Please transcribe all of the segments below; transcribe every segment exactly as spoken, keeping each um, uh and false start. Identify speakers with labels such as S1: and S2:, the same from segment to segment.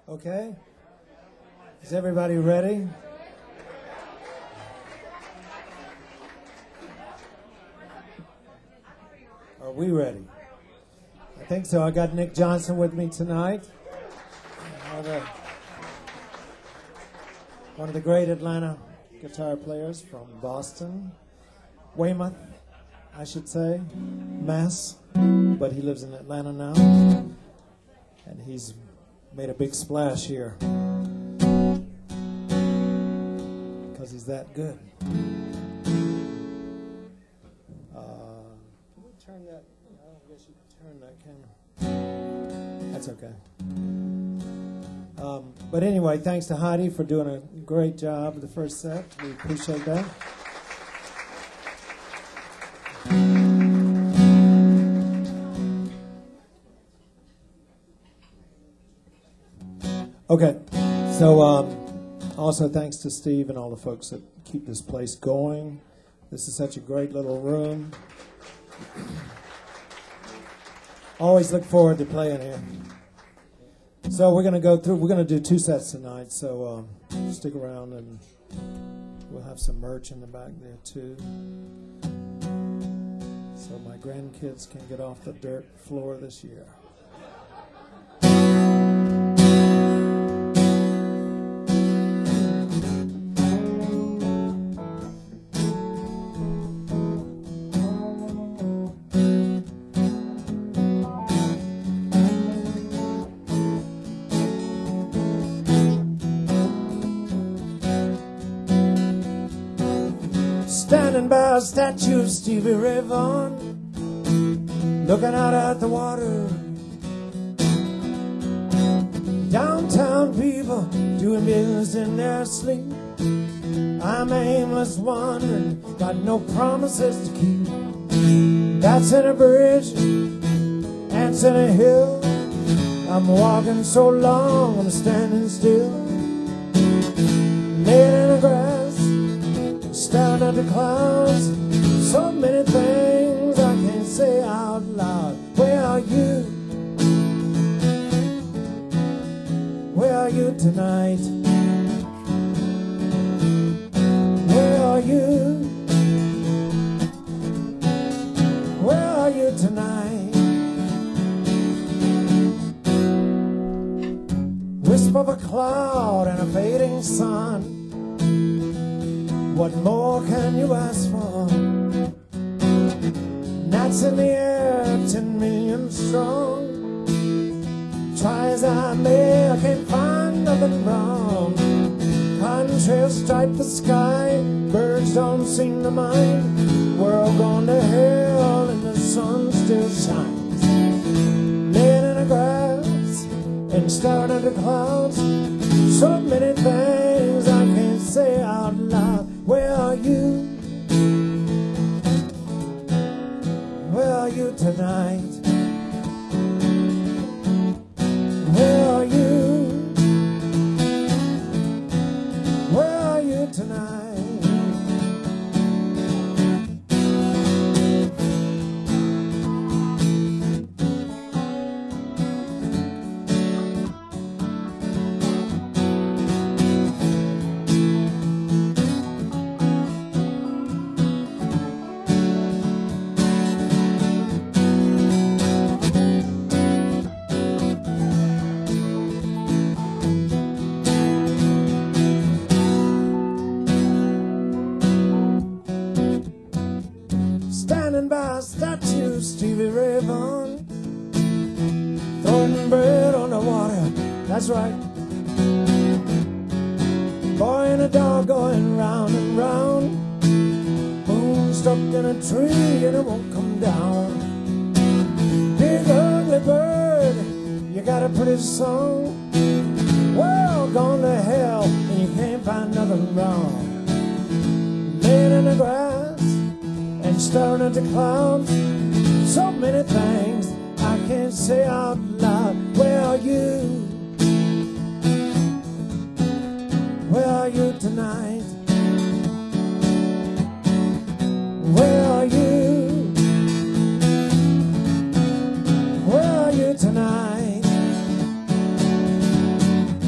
S1: Okay? Is everybody ready? Are we ready? I think so. I got Nick Johnson with me tonight. One of the great Atlanta guitar players from Boston. Weymouth, I should say. Mass. But he lives in Atlanta now. And he's made a big splash here. Because he's that good. Uh, can we turn that? I don't guess you can turn that camera. That's okay. Um, but anyway, thanks to Heidi for doing a great job of the first set. We appreciate that. Okay, so um, also thanks to Steve and all the folks that keep this place going. This is such a great little room. Always look forward to playing here. So we're going to go through, we're going to do two sets tonight, so um, stick around and we'll have some merch in the back there too. So my grandkids can get off the dirt floor this year. Standing by a statue of Stevie Ray Vaughan, looking out at the water. Downtown people doing business in their sleep. I'm aimless wandering, got no promises to keep. That's in a bridge, ants in a hill. I'm walking so long, I'm standing still. Laying in the grass, staring at the clouds. So many things I can't say out loud. Where are you? Where are you tonight? Where are you? Where are you tonight? Wisp of a cloud and a fading sun. What more can you ask for? Gnats in the air, ten million strong. Try as I may, I can't find nothing wrong. Contrails stripe the sky, birds don't seem to mind. World gone to hell and the sun still shines. Laying in the grass and staring at the clouds. So many things I can't say out loud. Where are you? Where are you tonight? Where are you? Where are you tonight? By a statue, Stevie Ray Vaughan, throwing bread on the water. That's right. Boy and a dog going round and round. Moon stuck in a tree and it won't come down. Big ugly bird, you got a pretty song. World gone to hell and you can't find nothing wrong. Laying in the grass and staring at the clouds. So many things I can't say out loud. Where are you? Where are you tonight? Where are you? Where are you tonight?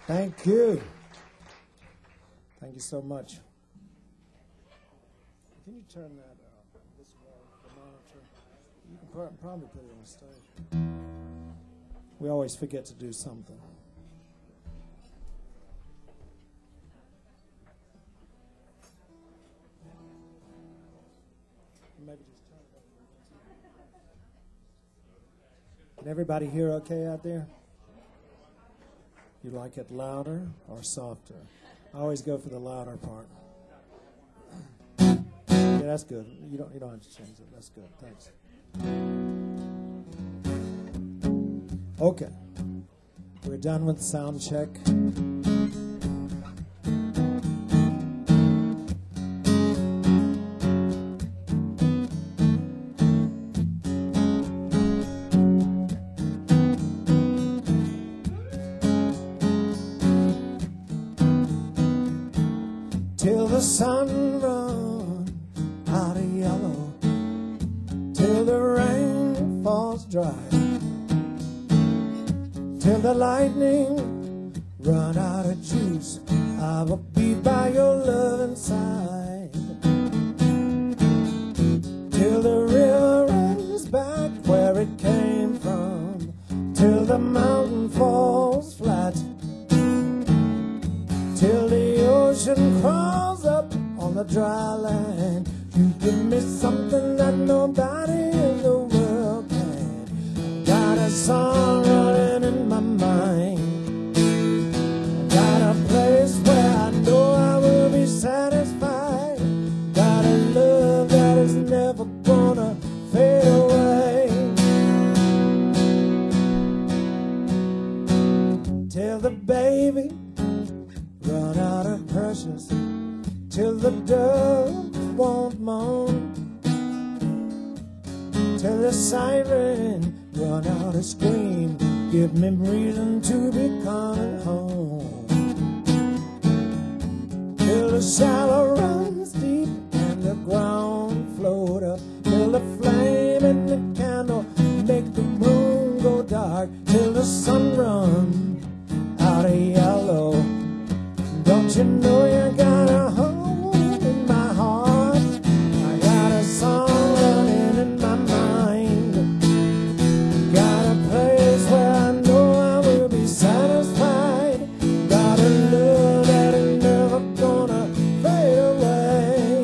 S1: Thank you. Thank you so much. Can you turn that uh, this way, the monitor? You can pr- probably put it on stage. We always forget to do something. Maybe just turn it up. Can everybody hear okay out there? You like it louder or softer? I always go for the louder part. Yeah, that's good. You don't you don't have to change it. That's good. Thanks. Okay. We're done with sound check. Till the sun runs out of yellow, till the rain falls dry, till the lightning run out of juice, I will be by your loving side. Till the river runs back where it came from, till the mountain falls flat, till the ocean crawls up on the dry land. You give me something that nobody in the world can. Got a song running in my mind, got a place where I know I will be satisfied, got a love that is never gonna fade away. Till the baby run out of precious, till the dove won't moan, till the siren run out of scream, give me reason to be coming home. Till the shallow runs deep and the ground float up, till the flame in the candle make the room go dark, till the sun runs out of yellow. Don't you know you got a home in my heart? I got a song running in my mind, got a place where I know I will be satisfied, got a love that is never gonna fade away.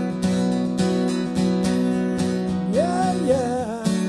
S1: Yeah, yeah.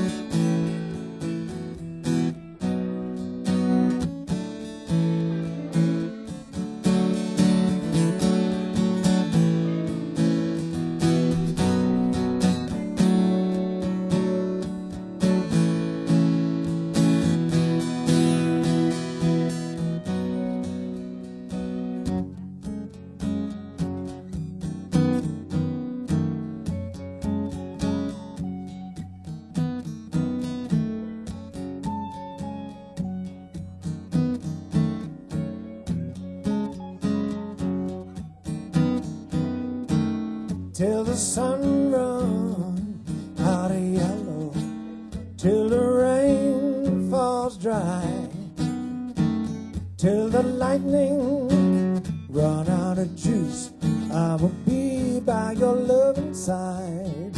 S1: Till the sun runs out of yellow, till the rain falls dry, till the lightning run out of juice, I will be by your loving side.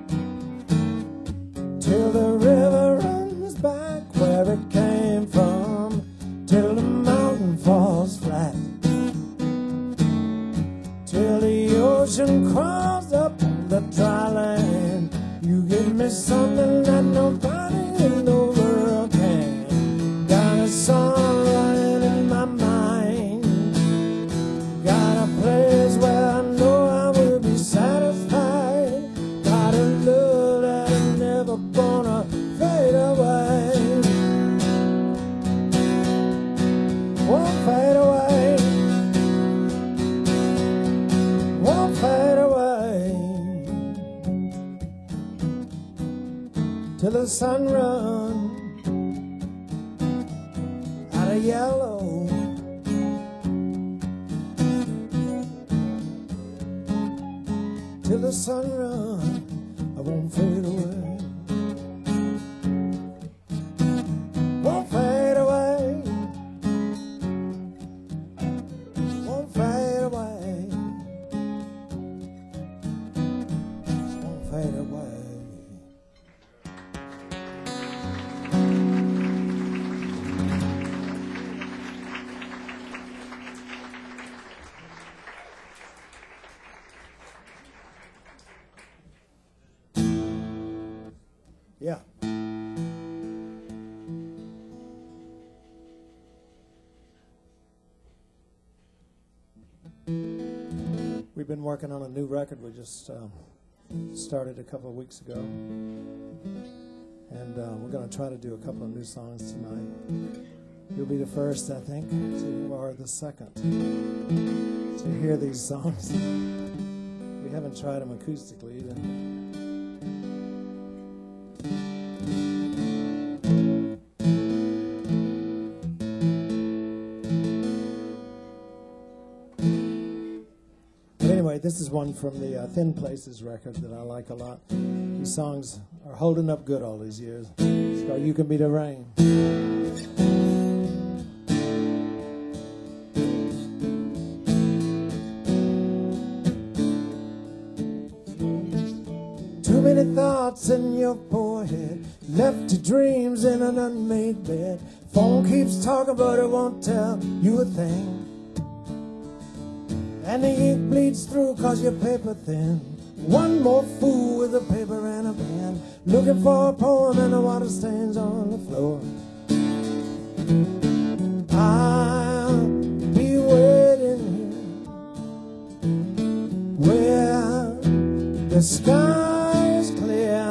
S1: Till the river runs back where it came from, till the mountain falls flat, till the ocean crawls up on the dry land. You give me something that nobody in the world can. Got a song running in my mind, got a place where I know I will be satisfied, got a love that is never gonna fade away. Won't fade away, won't fade away, till the sun runs out of yellow, till the sun runs, I won't fade away, won't fade away, Yeah. We've been working on a new record. We just um, started a couple of weeks ago. And uh, we're going to try to do a couple of new songs tonight. You'll be the first, I think, to, or the second, to hear these songs. We haven't tried them acoustically either. This is one from the uh, Thin Places record that I like a lot. These songs are holding up good all these years. It's called You Can Be the Rain. Too many thoughts in your poor head, left your dreams in an unmade bed. Phone keeps talking but it won't tell you a thing. And the ink bleeds through cause you're paper thin. One more fool with a paper and a pen, looking for a poem and the water stains on the floor. I'll be waiting here where the sky is clear.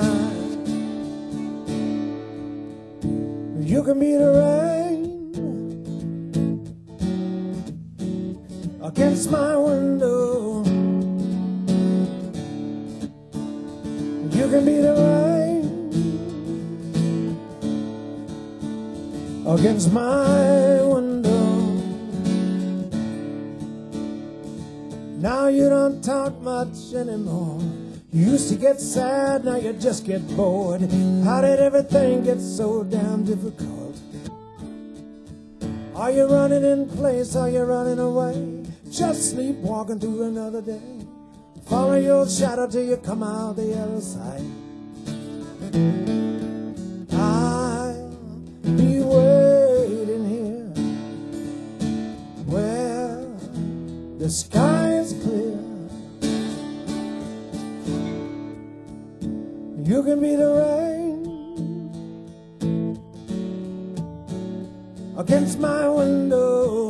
S1: You can be the rain against my window. You can be the rain against my window. Now you don't talk much anymore. You used to get sad, now you just get bored. How did everything get so damn difficult? Are you running in place? Are you running away? Just sleepwalking through another day. Follow your shadow till you come out the other side. I'll be waiting here where the sky is clear. You can be the rain against my window.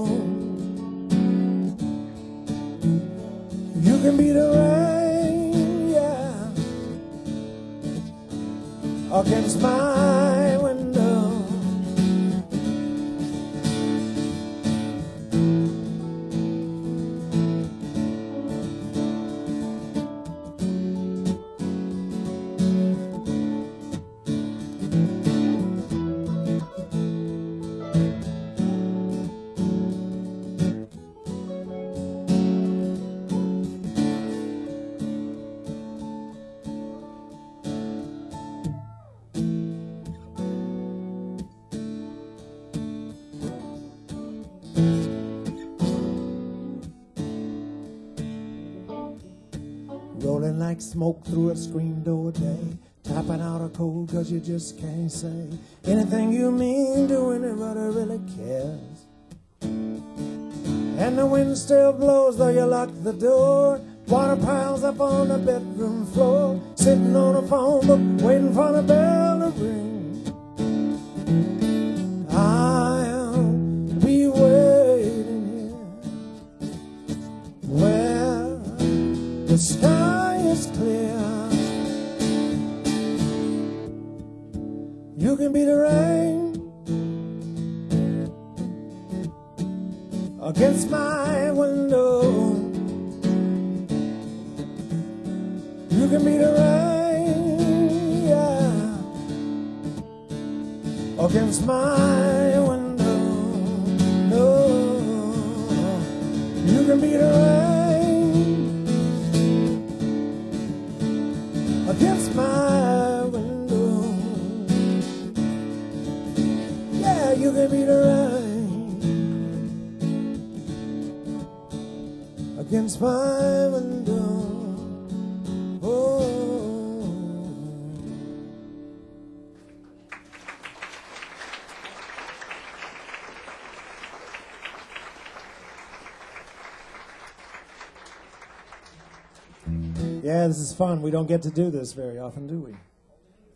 S1: You can be the rain, yeah, against my window. Rolling like smoke through a screen door day, tapping out a cold cause you just can't say anything you mean to anybody really cares. And the wind still blows though you lock the door. Water piles up on the bedroom floor, sitting on a phone book waiting for the bell to ring. I'll be waiting here where the sky is clear. You can be the rain against my window. You can be the rain, yeah, against my window. No, you can be the rain against my window. Yeah, you can be the rain against my window. Yeah, this is fun. We don't get to do this very often, do we?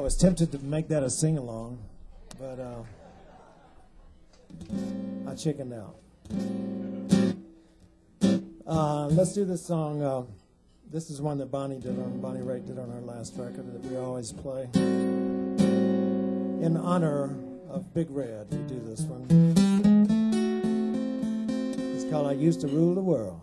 S1: I was tempted to make that a sing-along, but uh, I chickened out. Uh, let's do this song. Uh, this is one that Bonnie did on Bonnie Raitt did on her last record that we always play in honor of Big Red. We do this one. It's called "I Used to Rule the World."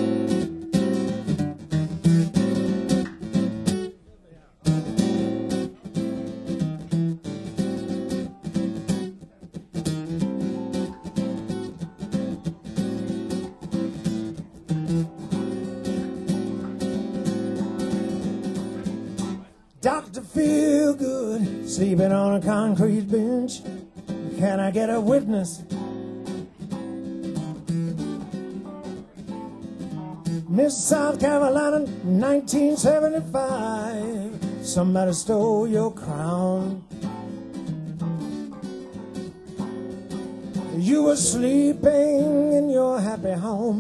S1: Doctor feel good, sleeping on a concrete bench. Can I get a witness? Miss South Carolina, nineteen seventy-five. Somebody stole your crown. You were sleeping in your happy home.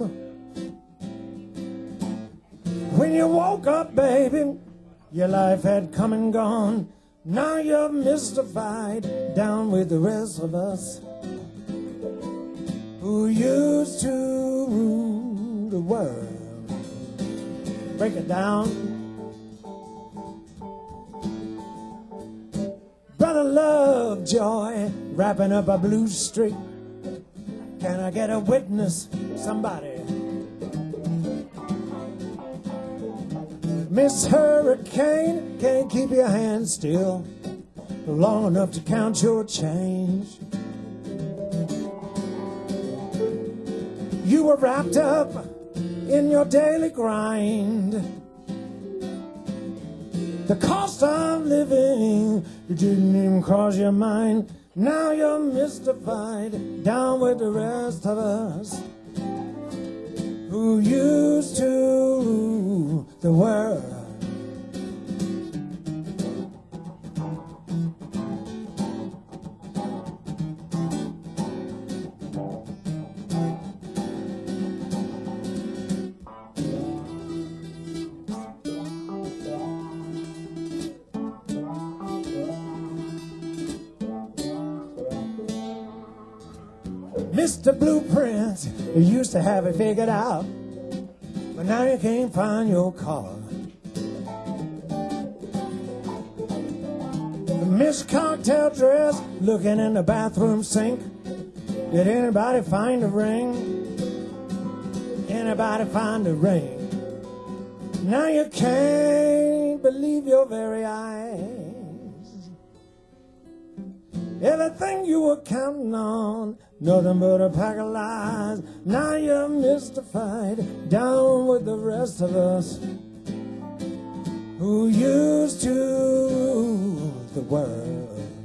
S1: When you woke up, baby, your life had come and gone. Now you're mystified, down with the rest of us who used to rule the world. Break it down. Brother Lovejoy, wrapping up a blue streak. Can I get a witness? Somebody. Miss Hurricane, can't keep your hand still long enough to count your change. You were wrapped up in your daily grind. The cost of living, you didn't even cross your mind. Now you're mystified, down with the rest of us who used to rule the world. Mister Blueprint, you used to have it figured out, but now you can't find your car. Miss Cocktail Dress, looking in the bathroom sink. Did anybody find a ring? Anybody find a ring? Now you can't believe your very eyes. Everything you were counting on, nothing but a pack of lies. Now you're mystified, down with the rest of us who used to rule the world.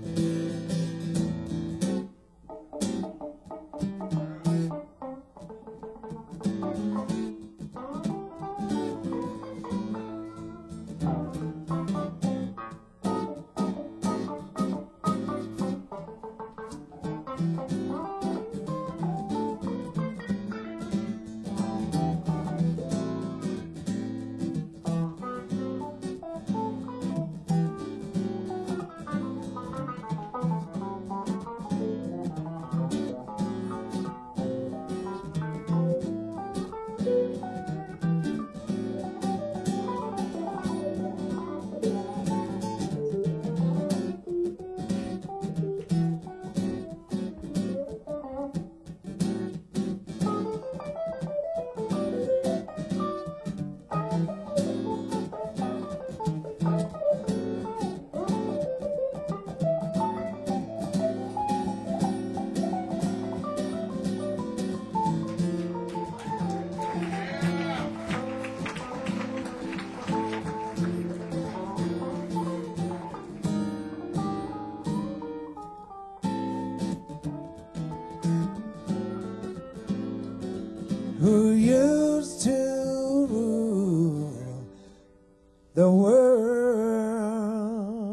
S1: Who used to rule the world.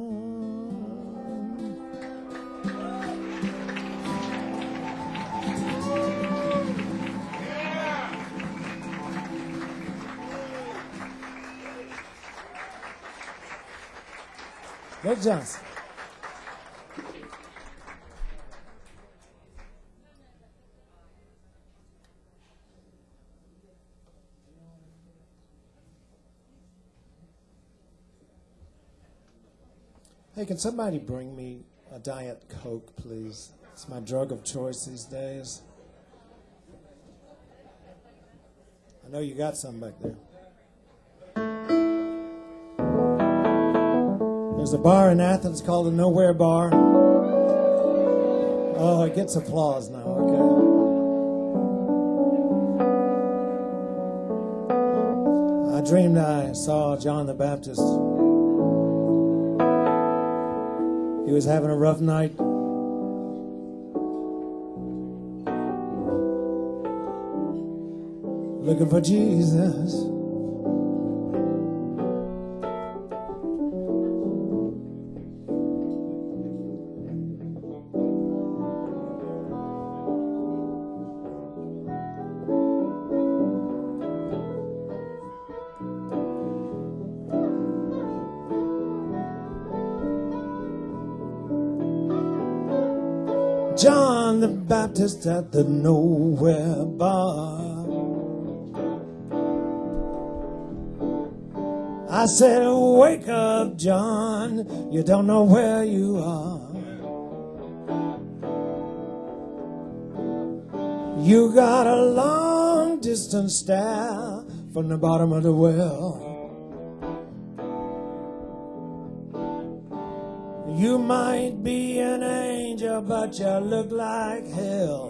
S1: Red Johnson. Hey, can somebody bring me a Diet Coke, please? It's my drug of choice these days. I know you got some back there. There's a bar in Athens called the Nowhere Bar. Oh, it gets applause now, okay. I dreamed I saw John the Baptist. He was having a rough night. Looking for Jesus. John the Baptist at the Nowhere Bar. I said, wake up, John, you don't know where you are. You got a long distance stare from the bottom of the well. You might be an angel, but you look like hell.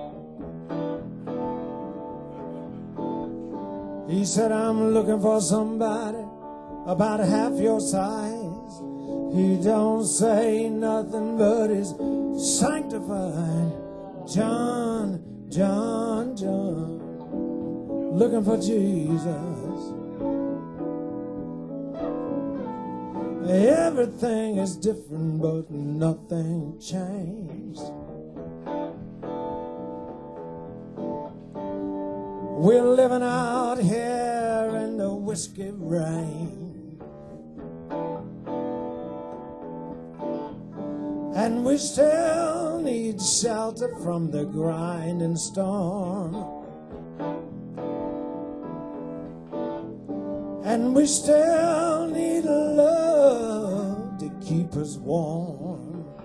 S1: He said, I'm looking for somebody about half your size. He don't say nothing, but he's sanctified. John, John, John, looking for Jesus. Everything is different, but nothing changed. We're living out here in the whiskey rain, and we still need shelter from the grinding storm, and we still need love to keep us warm.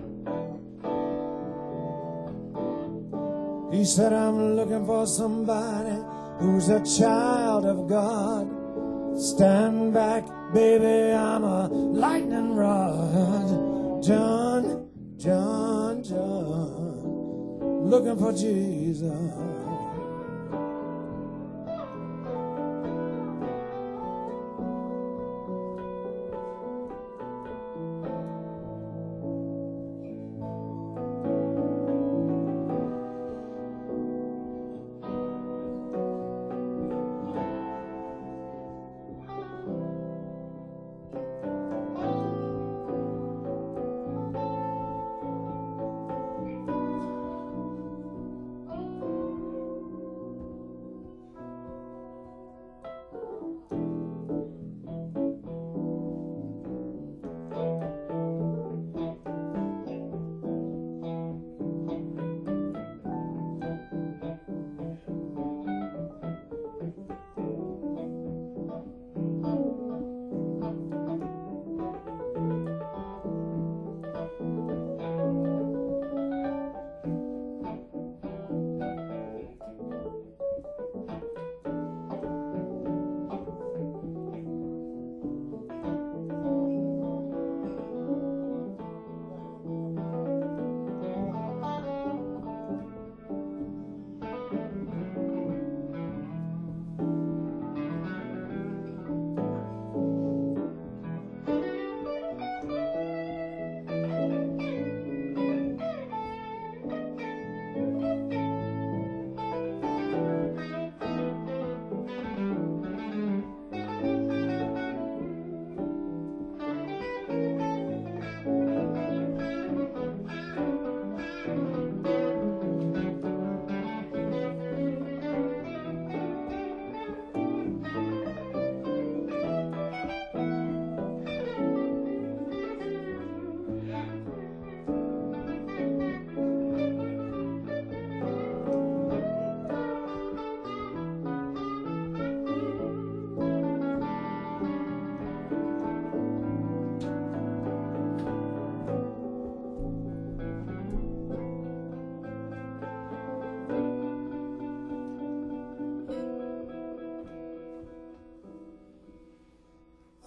S1: He said, I'm looking for somebody who's a child of God. Stand back, baby, I'm a lightning rod. John, John, John, looking for Jesus.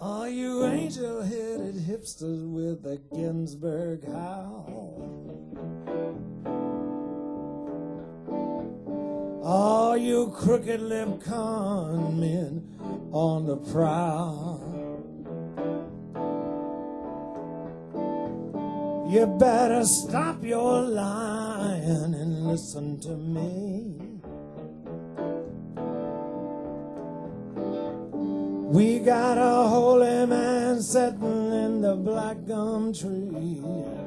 S1: All you angel-headed hipsters with the Ginsberg howl. All you crooked-lipped con men on the prowl. You better stop your lying and listen to me. We got a holy man sitting in the black gum tree.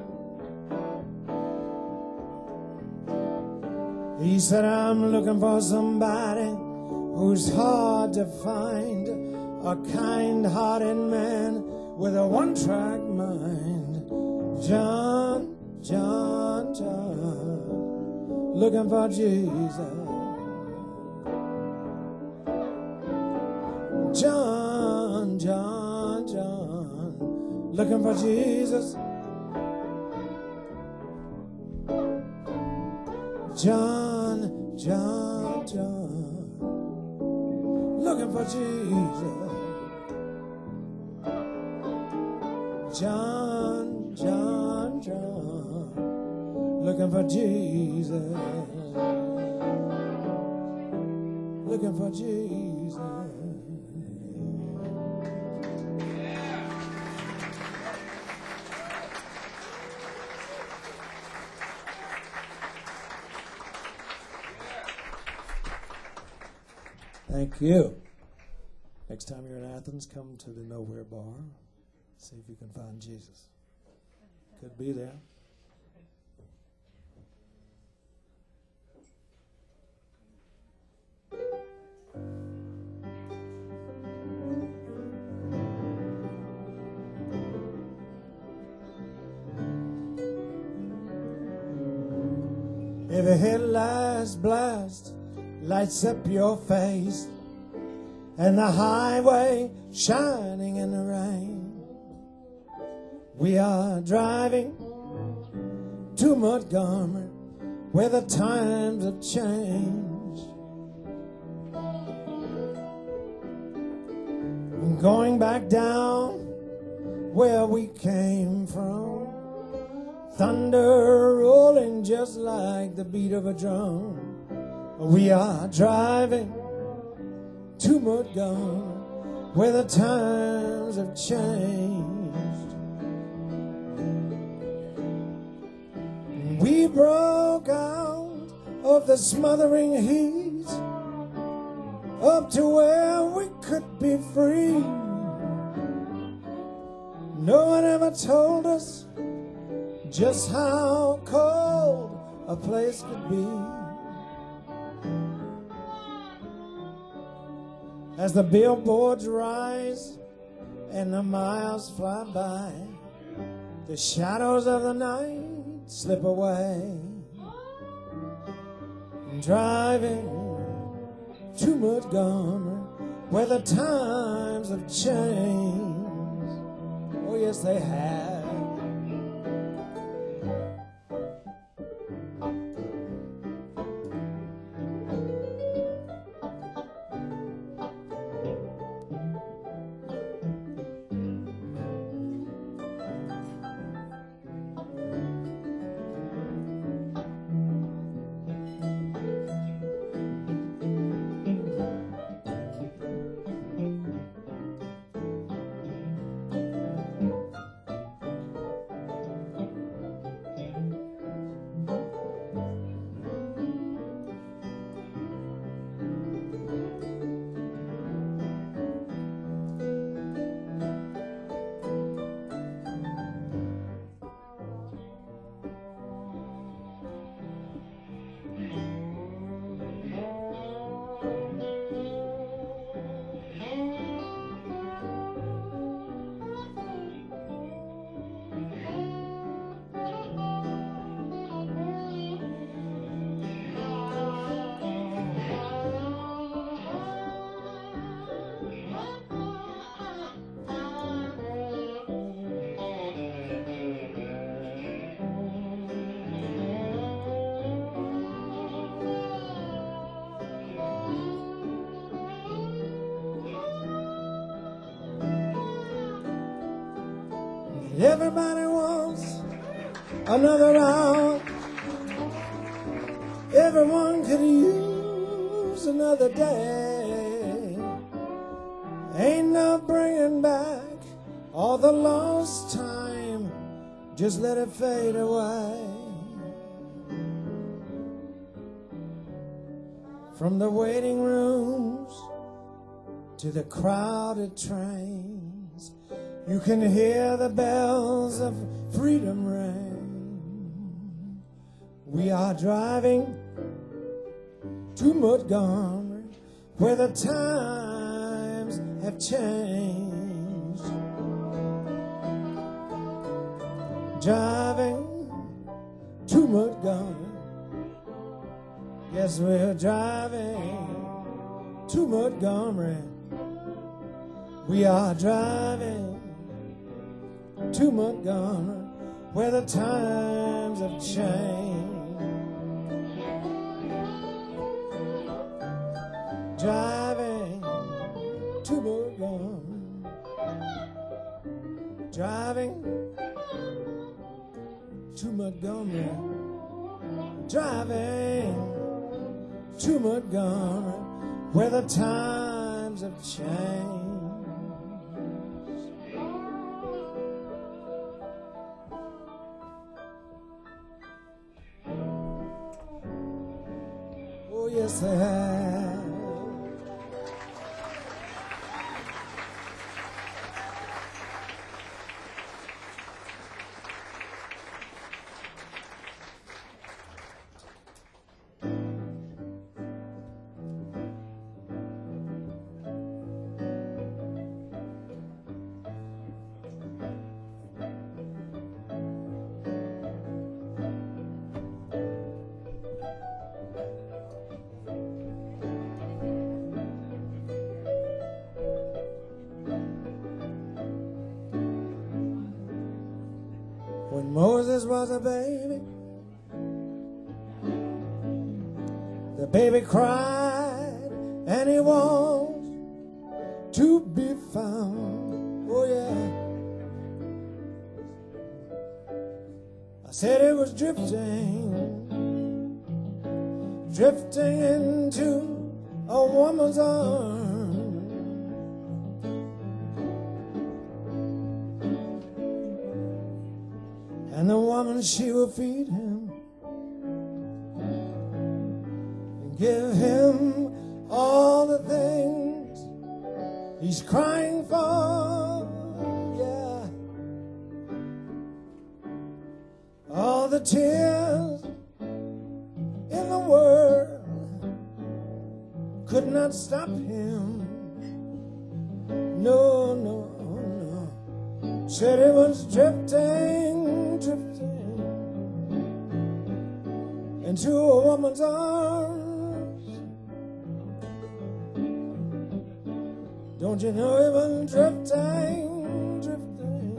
S1: He said, I'm looking for somebody who's hard to find, a kind-hearted man with a one-track mind. John, John, John, looking for Jesus. John, John, John, looking for Jesus. John, John, John, looking for Jesus. John, John, John, looking for Jesus. Looking for Jesus. Thank you. Next time you're in Athens, come to the Nowhere Bar. See if you can find Jesus. Could be there. If a headlights blast lights up your face, and the highway shining in the rain, we are driving to Montgomery, where the times have changed. And going back down where we came from, thunder rolling just like the beat of a drum. We are driving to Montgomery, where the times have changed. We broke out of the smothering heat up to where we could be free. No one ever told us just how cold a place could be. As the billboards rise and the miles fly by, the shadows of the night slip away. Driving to Montgomery, where the times have changed. Oh yes, they have. Everybody wants another round. Everyone could use another day. Ain't no bringing back all the lost time. Just let it fade away. From the waiting rooms to the crowded trains, you can hear the bells of freedom ring. We are driving to Montgomery, where the times have changed. Driving to Montgomery, yes, we're driving to Montgomery. We are driving to Montgomery, where the times have changed. Driving to Montgomery, driving to Montgomery, driving to Montgomery, where the times have changed. Oh, yes, they have. When Moses was a baby, the baby cried and he wants to be found. Oh yeah, I said it was drifting, drifting into a woman's arms. And the woman, she will feed him and give him all the things he's crying for, yeah. All the tears in the world could not stop him. No, no, no. Said it was drifting, drifting into a woman's arms. Don't you know it was drifting, drifting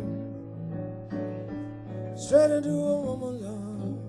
S1: straight into a woman's arms.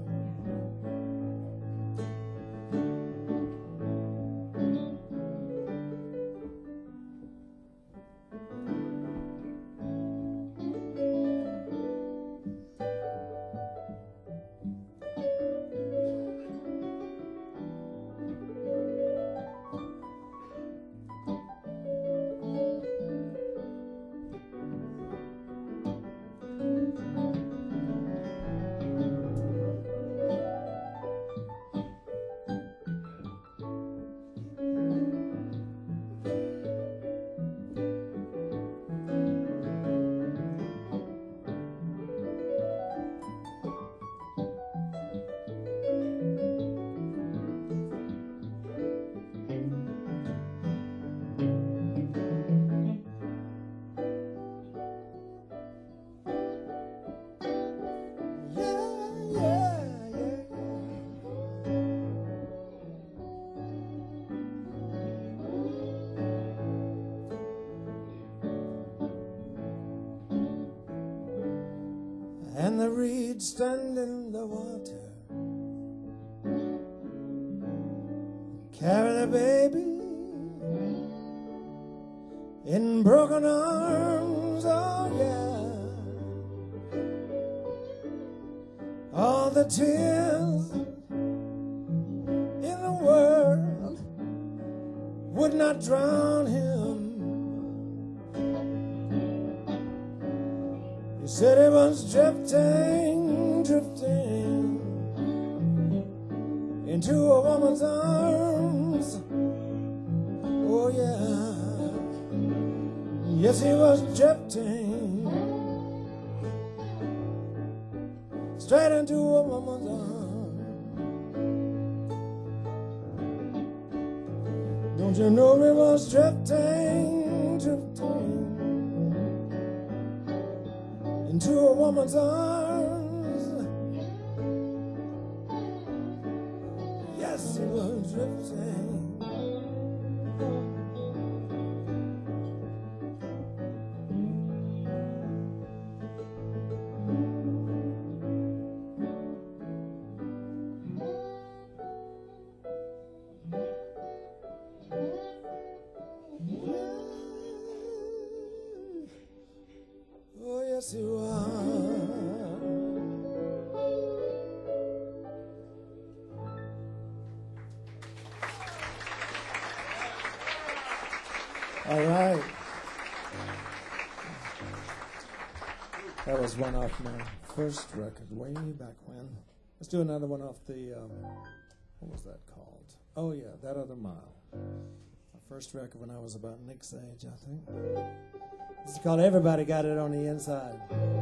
S1: And the reeds stand in the water, carry the baby in broken arms, oh yeah. the tears in the world would not drown him. He said he was drifting, drifting into a woman's arms. Oh yeah, yes he was drifting straight into a woman's arms. Don't you know he was drifting, drifting into a woman's arms? Yes, he was drifting. Oh, yes, you are. All right. That was one off my first record way back when. Let's do another one off the, um, what was that called? Oh, yeah, That Other Mile. My first record when I was about Nick's age, I think. It's called Everybody Got It on the Inside.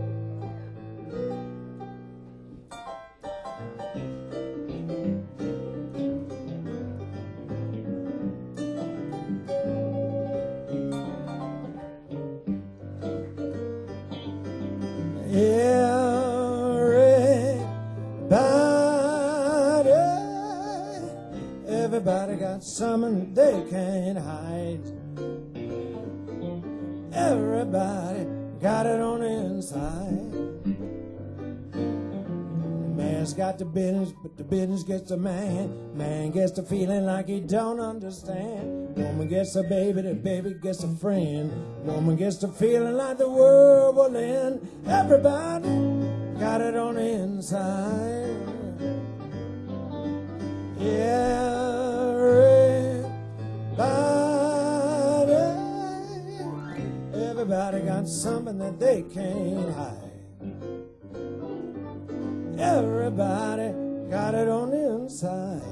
S1: Everybody, everybody got something they can't hide. Everybody got it on the inside. The man's got the business, but the business gets the man. Man gets the feeling like he don't understand. Woman gets a baby, the baby gets a friend. Woman gets the feeling like the world will end. Everybody got it on the inside. Everybody, everybody got something that they can't hide. Everybody got it on the inside.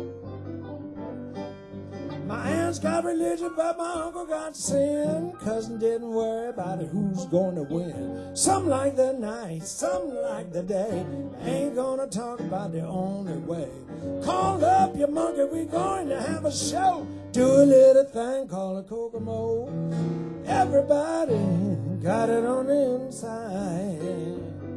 S1: My aunt's got religion, but my uncle got sin. Cousin didn't worry about it, who's going to win. Some like the night, some like the day. Ain't gonna talk about the only way. Call up your monkey, we going to have a show. Do a little thing called a Kokomo. Everybody got it on the inside.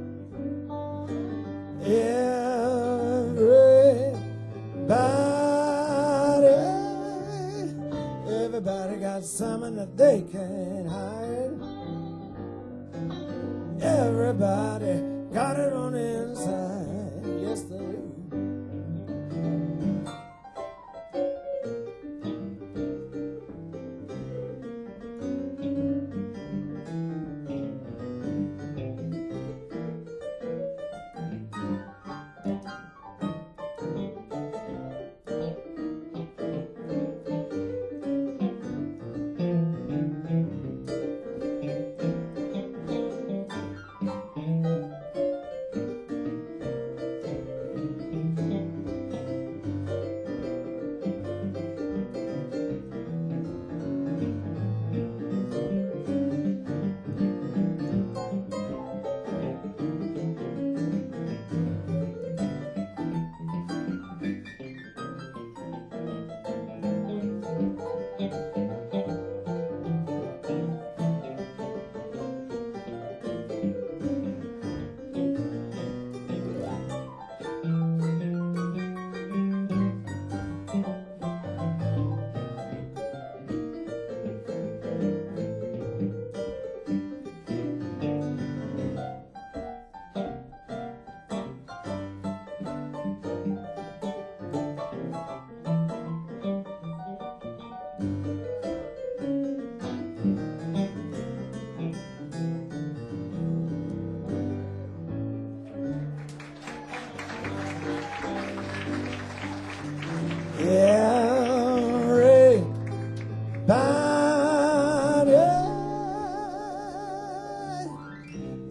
S1: Everybody, everybody got something that they can't hide. Everybody got it on the inside. Yes, they do.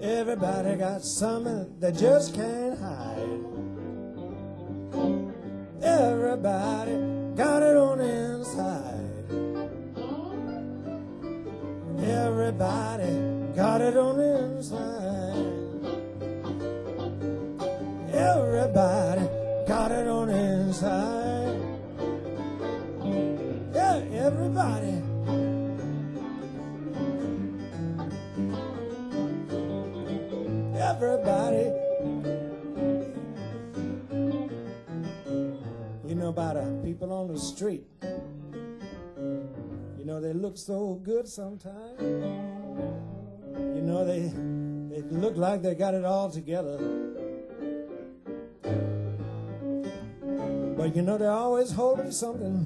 S1: Everybody got something they just can't hide. Everybody got it on the inside. Everybody got it on the inside. Everybody got it on the inside. Yeah, everybody. Everybody. You know about uh, people on the street. You know they look so good sometimes. You know they they look like they got it all together. But you know they're always holding something.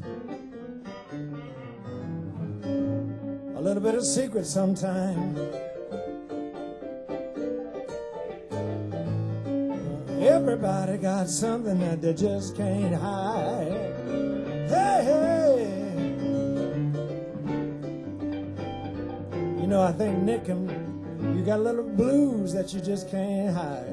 S1: A little bit of secret sometimes. Everybody got something that they just can't hide. Hey, hey. You know, I think, Nick, you got a little blues that you just can't hide.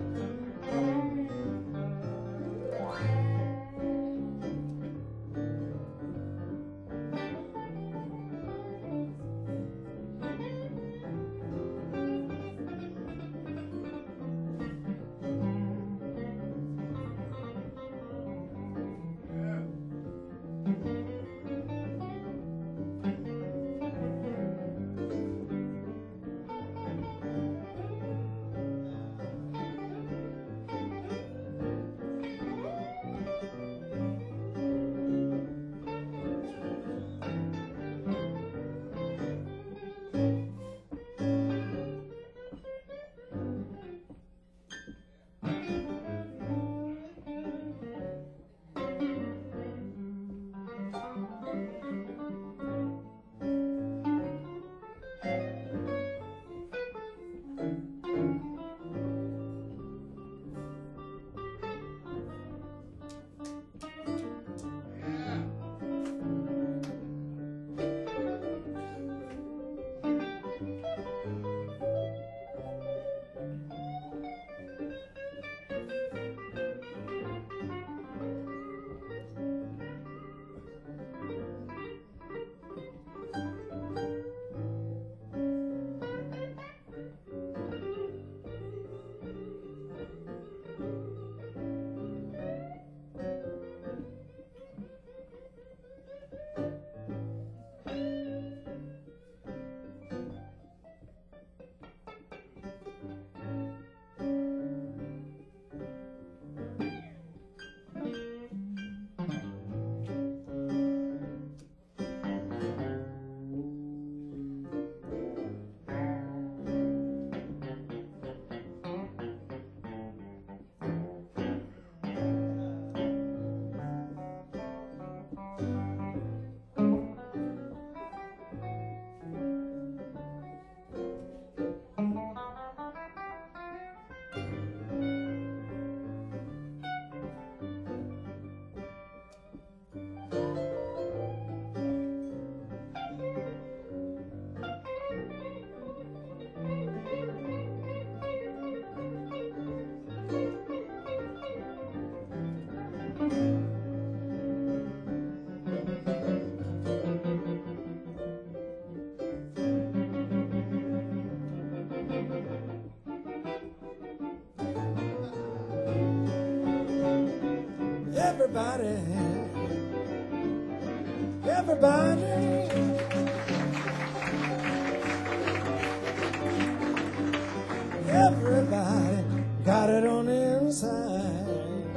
S1: Everybody, everybody, everybody got it on the inside.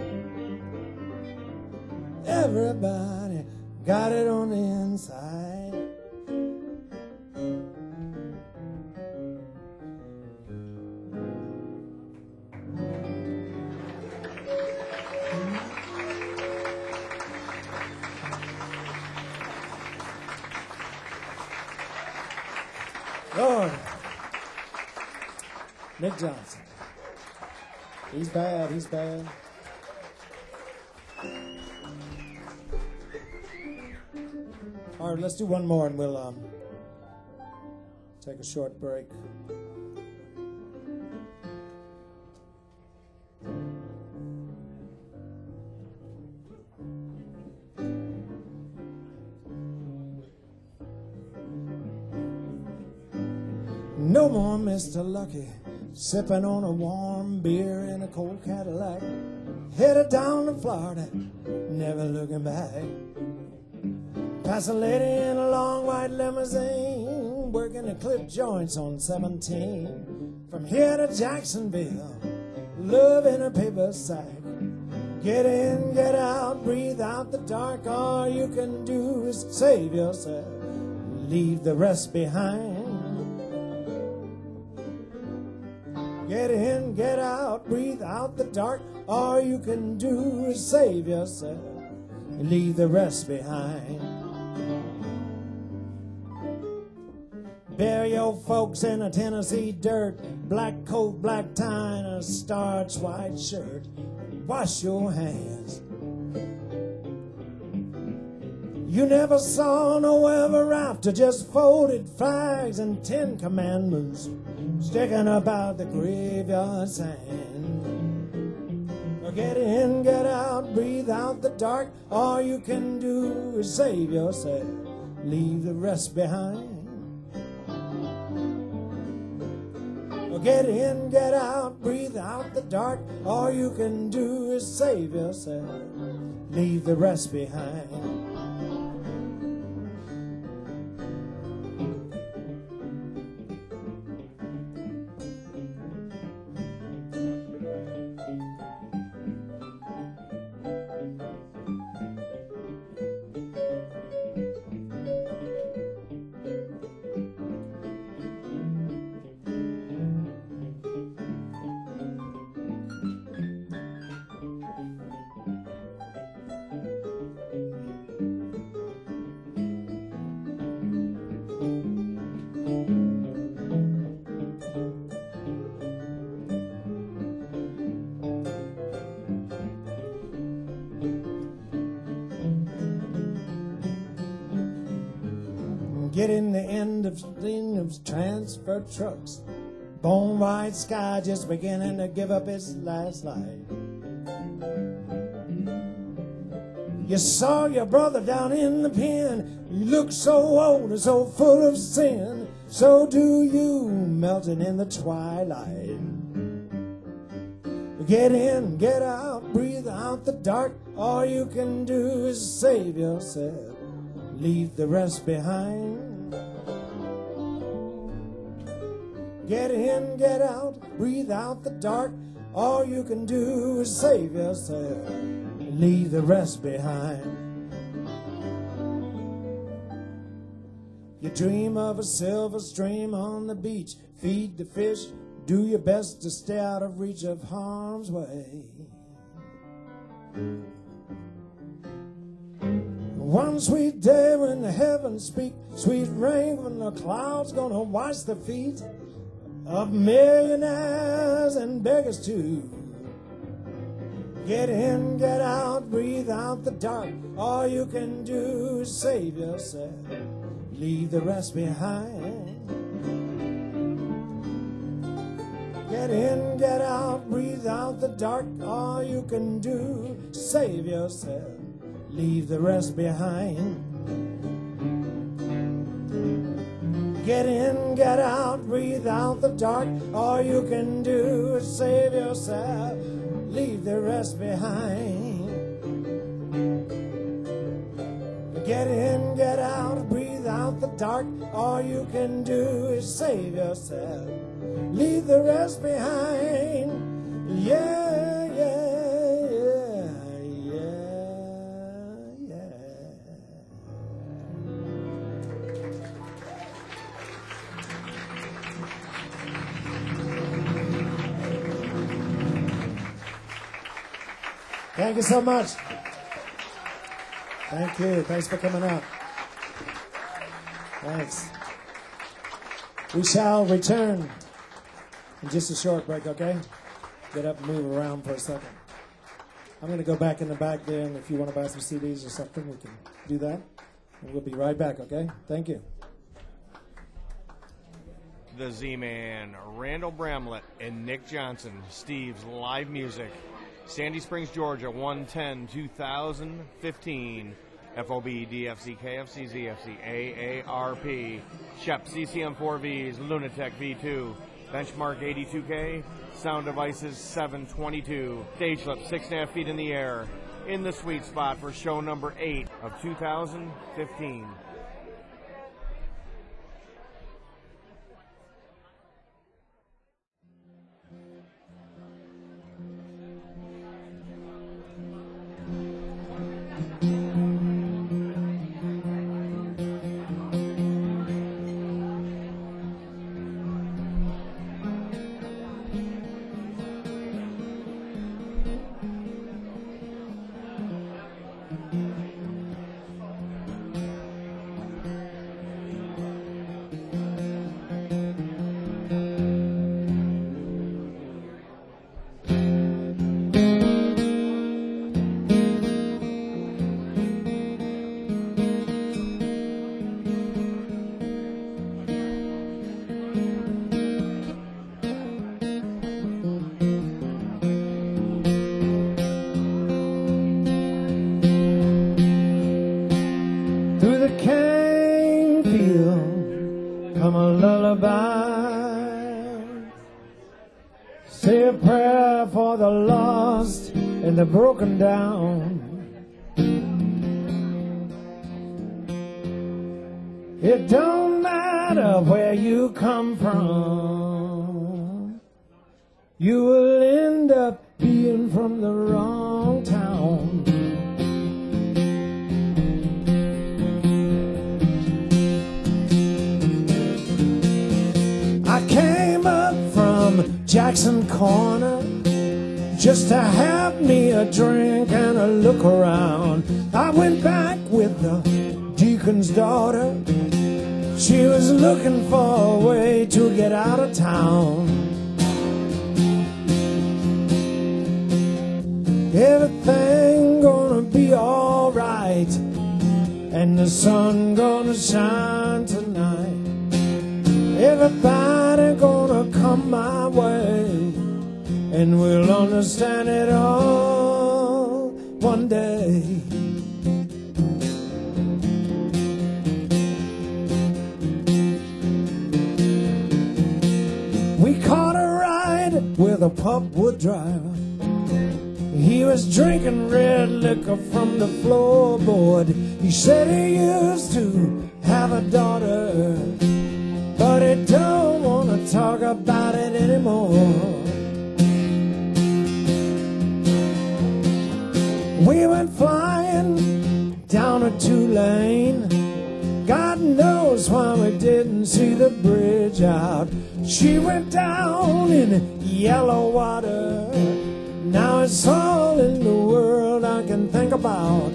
S1: Everybody got it on the inside. Lord, Nick Johnson. He's bad, he's bad. All right, let's do one more and we'll um, take a short break. no more Mister Lucky, sipping on a warm beer in a cold Cadillac, headed down to Florida, never looking back. Past a lady in a long white limousine, working the clip joints on seventeen. From here to Jacksonville, love in a paper sack. Get in, get out, breathe out the dark. All you can do is save yourself, leave the rest behind. Get in, get out, breathe out the dark. All you can do is save yourself, leave the rest behind. Bury your folks in a Tennessee dirt, black coat, black tie, and a starched white shirt. Wash your hands. You never saw no ever after, just folded flags and Ten Commandments sticking about the graveyard sand. Get in, get out, breathe out the dark. All you can do is save yourself, leave the rest behind. Get in, get out, breathe out the dark. All you can do is save yourself, leave the rest behind. Getting the end of end of transfer trucks. Bone white sky just beginning to give up its last light. You saw your brother down in the pen. You look so old and so full of sin. So do you, melting in the twilight. Get in, get out, breathe out the dark. All you can do is save yourself, leave the rest behind. Get in, get out, breathe out the dark. All you can do is save yourself, leave the rest behind. You dream of a silver stream on the beach, feed the fish, do your best to stay out of reach of harm's way. One sweet day when the heavens speak, sweet rain when the clouds gonna wash the feet of millionaires and beggars too. Get in, get out, breathe out the dark. All you can do is save yourself, leave the rest behind. Get in, get out, breathe out the dark. All you can do is save yourself, leave the rest behind. Get in, get out, breathe out the dark. All you can do is save yourself, leave the rest behind. Get in, get out, breathe out the dark. All you can do is save yourself, leave the rest behind. Yeah, yeah, yeah, yeah, yeah. Thank you so much. Thank you. Thanks for coming up. Thanks. We shall return in just a short break, okay? Get up and move around for a second. I'm going to go back in the back there, and if you want to buy some C Ds or something, we can do that. And we'll be right back, okay? Thank you.
S2: The Z-Man, Randall Bramlett, and Nick Johnson, Steve's live music. Sandy Springs, Georgia, one ten two thousand fifteen F O B, D F C, K F C, Z F C, A A R P, Shep, C C M four Vs, Lunatech V two, Benchmark eighty-two K, Sound Devices seven twenty-two, Stage Lip six and a half feet in the air, in the sweet spot for show number eight of two thousand fifteen.
S1: Come a lullaby, say a prayer for the lost and the broken down. It don't matter where you come from, you will end up being from the wrong town. I came up from Jackson Corner just to have me a drink and a look around. I went back with the deacon's daughter. She was looking for a way to get out of town. Everything gonna be alright, and the sun gonna shine tonight. Everybody gonna come my way, and we'll understand it all one day. We caught a ride with a pubwood driver. He was drinking red liquor from the floorboard. He said he used to have a daughter, but he don't want to talk about it anymore. We went flying down a two-lane. God knows why we didn't see the bridge out. She went down in yellow water. Now it's all in the world I can think about.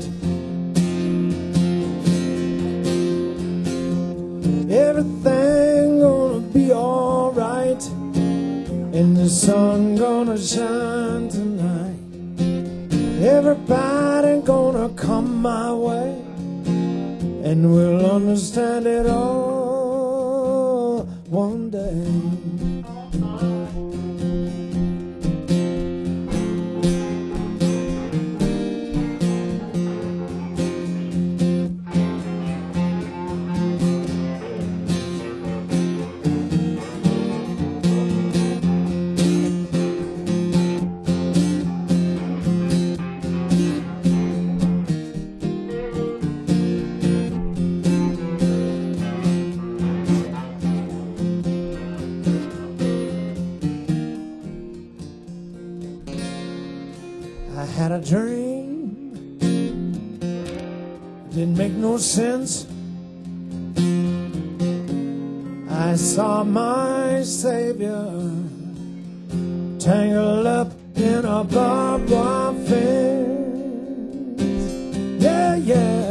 S1: Everything gonna be alright, and the sun gonna shine tonight. Everybody gonna come my way, and we'll understand it all one day. I had a dream, didn't make no sense. I saw my Savior tangled up in a barbed wire fence. Yeah, yeah.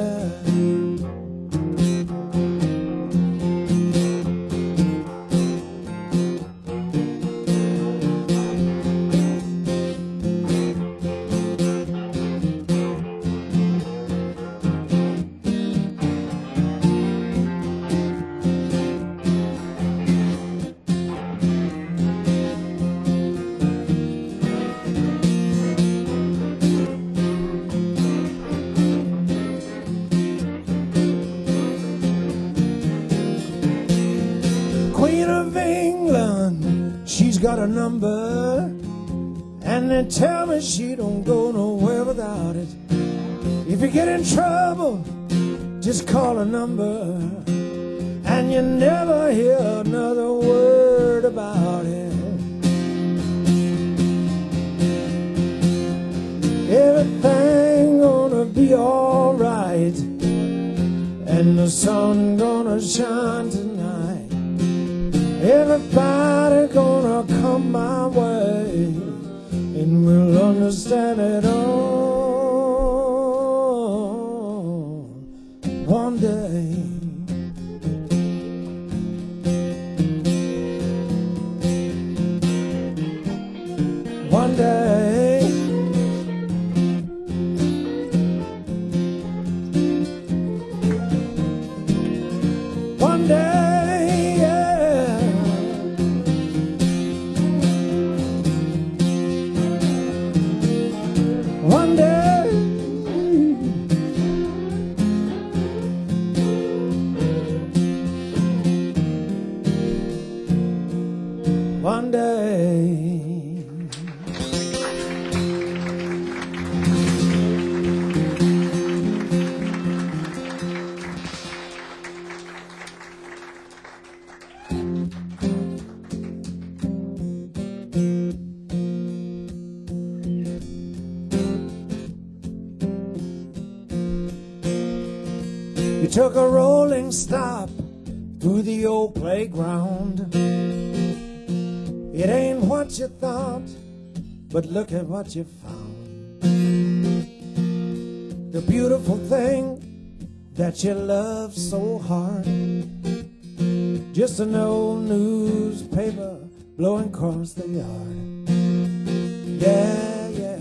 S1: She's got a number, and they tell me she don't go nowhere without it. If you get in trouble, just call a number, and you never hear another word about it. Everything gonna be alright, and the sun gonna shine tonight. Everybody gonna come my way, and we'll understand it all one day. One day. One day, yeah. One day. One day. You took a rolling stop through the old playground. It ain't what you thought, but look at what you found. The beautiful thing that you love so hard, just an old newspaper blowing across the yard. Yeah, yeah.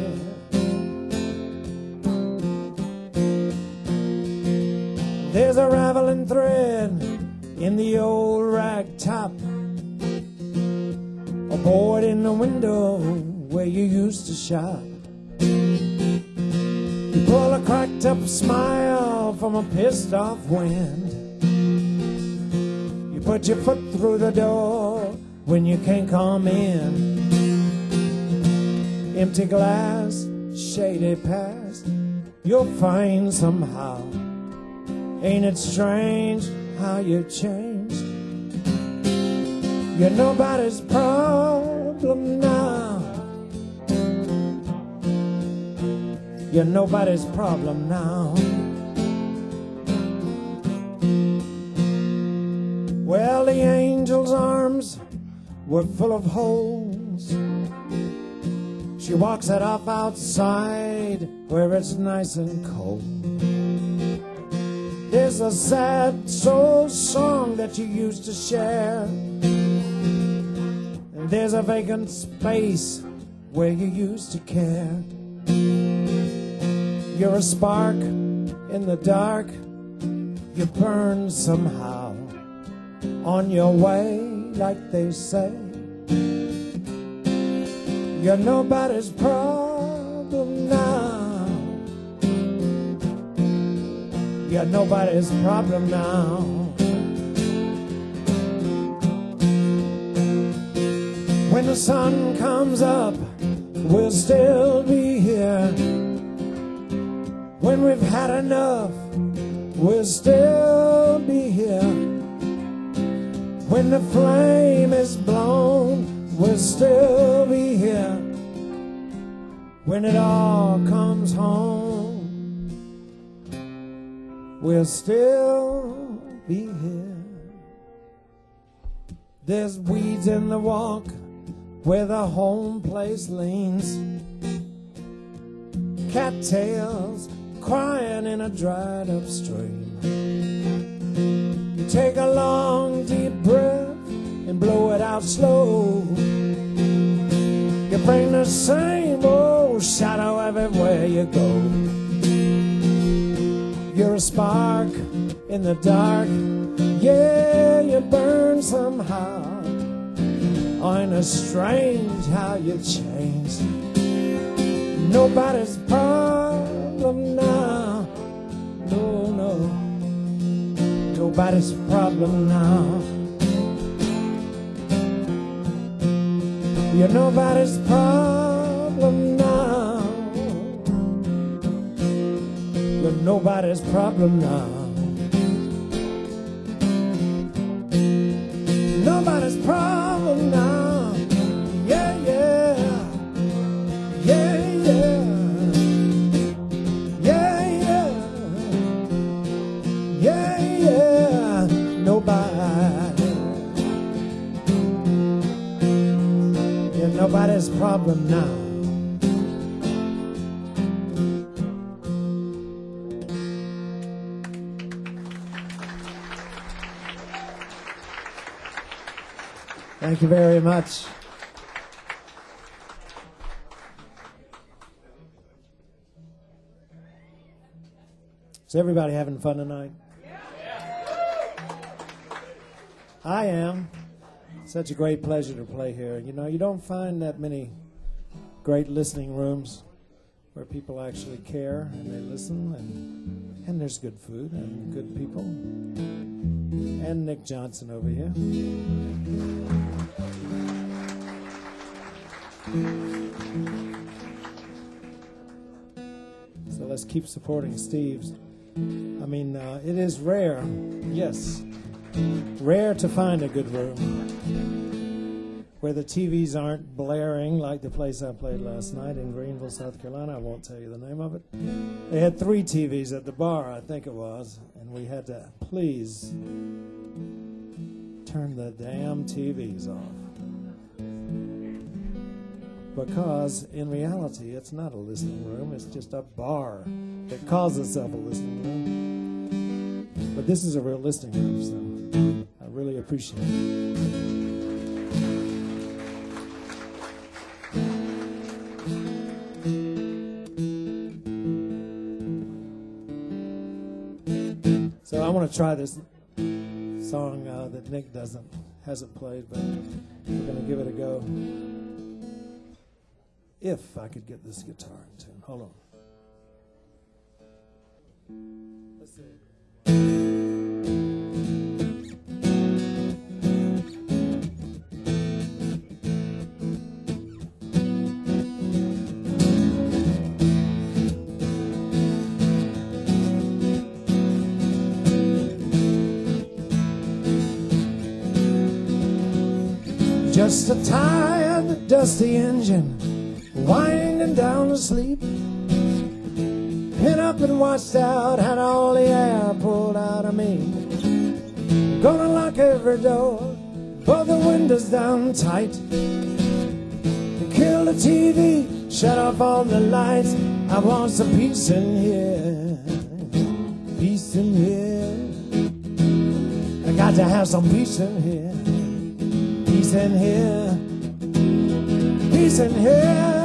S1: There's a raveling thread in the old rag top, a board in the window where you used to shop. You pull a cracked up smile from a pissed off wind. You put your foot through the door when you can't come in. Empty glass, shady past, you'll find somehow. Ain't it strange how you changed? You're nobody's problem now. You're nobody's problem now. Well, the angel's arms were full of holes. She walks it off outside where it's nice and cold. There's a sad soul song that you used to share, and there's a vacant space where you used to care. You're a spark in the dark, you burn somehow, on your way, like they say. You're nobody's problem now. You're nobody's problem now. When the sun comes up, we'll still be here. When we've had enough, we'll still be here. When the flame is blown, we'll still be here. When it all comes home, we'll still be here. There's weeds in the walk where the home place leans, cattails crying in a dried up stream. You take a long deep breath and blow it out slow. You bring the same old shadow everywhere you go. You're a spark in the dark, yeah, you burn somehow. Oh, ain't it strange how you changed? Nobody's problem now, no, no, nobody's problem now. You're nobody's problem now. You're nobody's problem now. Nobody's problem now. Yeah, yeah. Yeah, yeah. Yeah, yeah. Yeah, yeah. Nobody. You're nobody's problem now. Thank you very much. Is everybody having fun tonight? I am. Such a great pleasure to play here. You know, you don't find that many great listening rooms where people actually care and they listen, and, and there's good food and good people. And Nick Johnson over here. So let's keep supporting Steve's. I mean, uh, it is rare, yes, rare to find a good room where the T Vs aren't blaring like the place I played last night in Greenville, South Carolina. I won't tell you the name of it. They had three T Vs at the bar, I think it was, and we had to please turn the damn T Vs off. Because in reality, it's not a listening room, it's just a bar that calls itself a listening room. But this is a real listening room, so I really appreciate it. So I want to try this song uh, that Nick doesn't hasn't played, but we're going to give it a go. If I could get this guitar in tune. Hold on. Let's see. Just a tired, dusty engine winding down to sleep. Been up and watched out, had all the air pulled out of me. Gonna lock every door, both the windows down tight. Kill the T V, shut off all the lights. I want some peace in here, peace in here. I got to have some peace in here, peace in here, peace in here.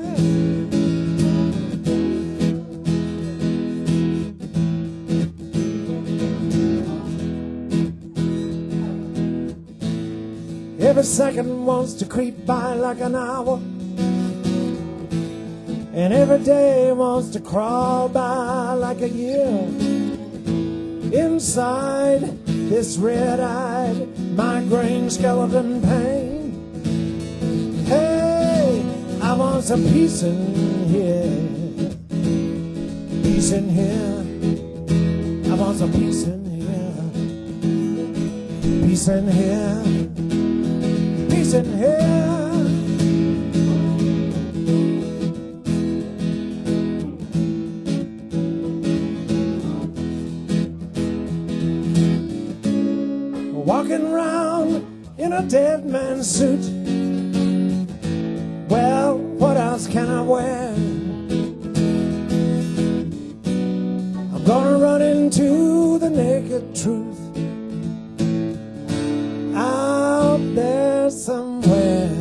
S1: Every second wants to creep by like an hour, and every day wants to crawl by like a year. Inside this red-eyed migraine skeleton pain, hey, I want some peace in here, peace in here. I want some peace in here, peace in here. Peace in here. Walking around in a dead man's suit. Well, what else can I wear? I'm gonna run into the naked truth out there somewhere.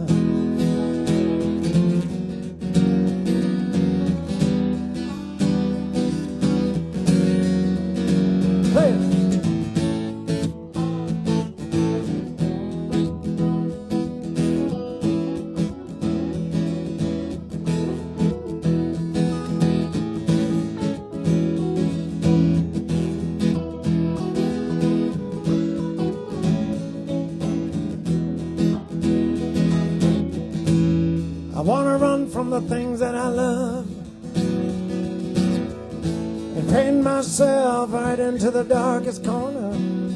S1: Play it. I want to run from the things that I love and paint myself right into the darkest corner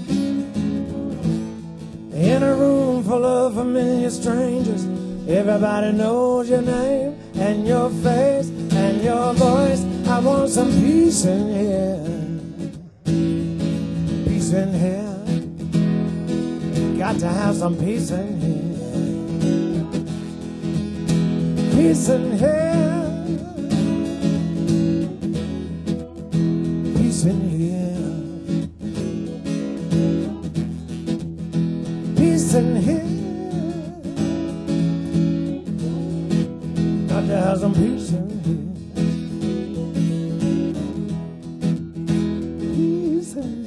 S1: in a room full of familiar strangers. Everybody knows your name and your face and your voice. I want some peace in here, peace in here. Got to have some peace in here, peace in here, peace in here, peace in here. Got to have some peace in here. Peace in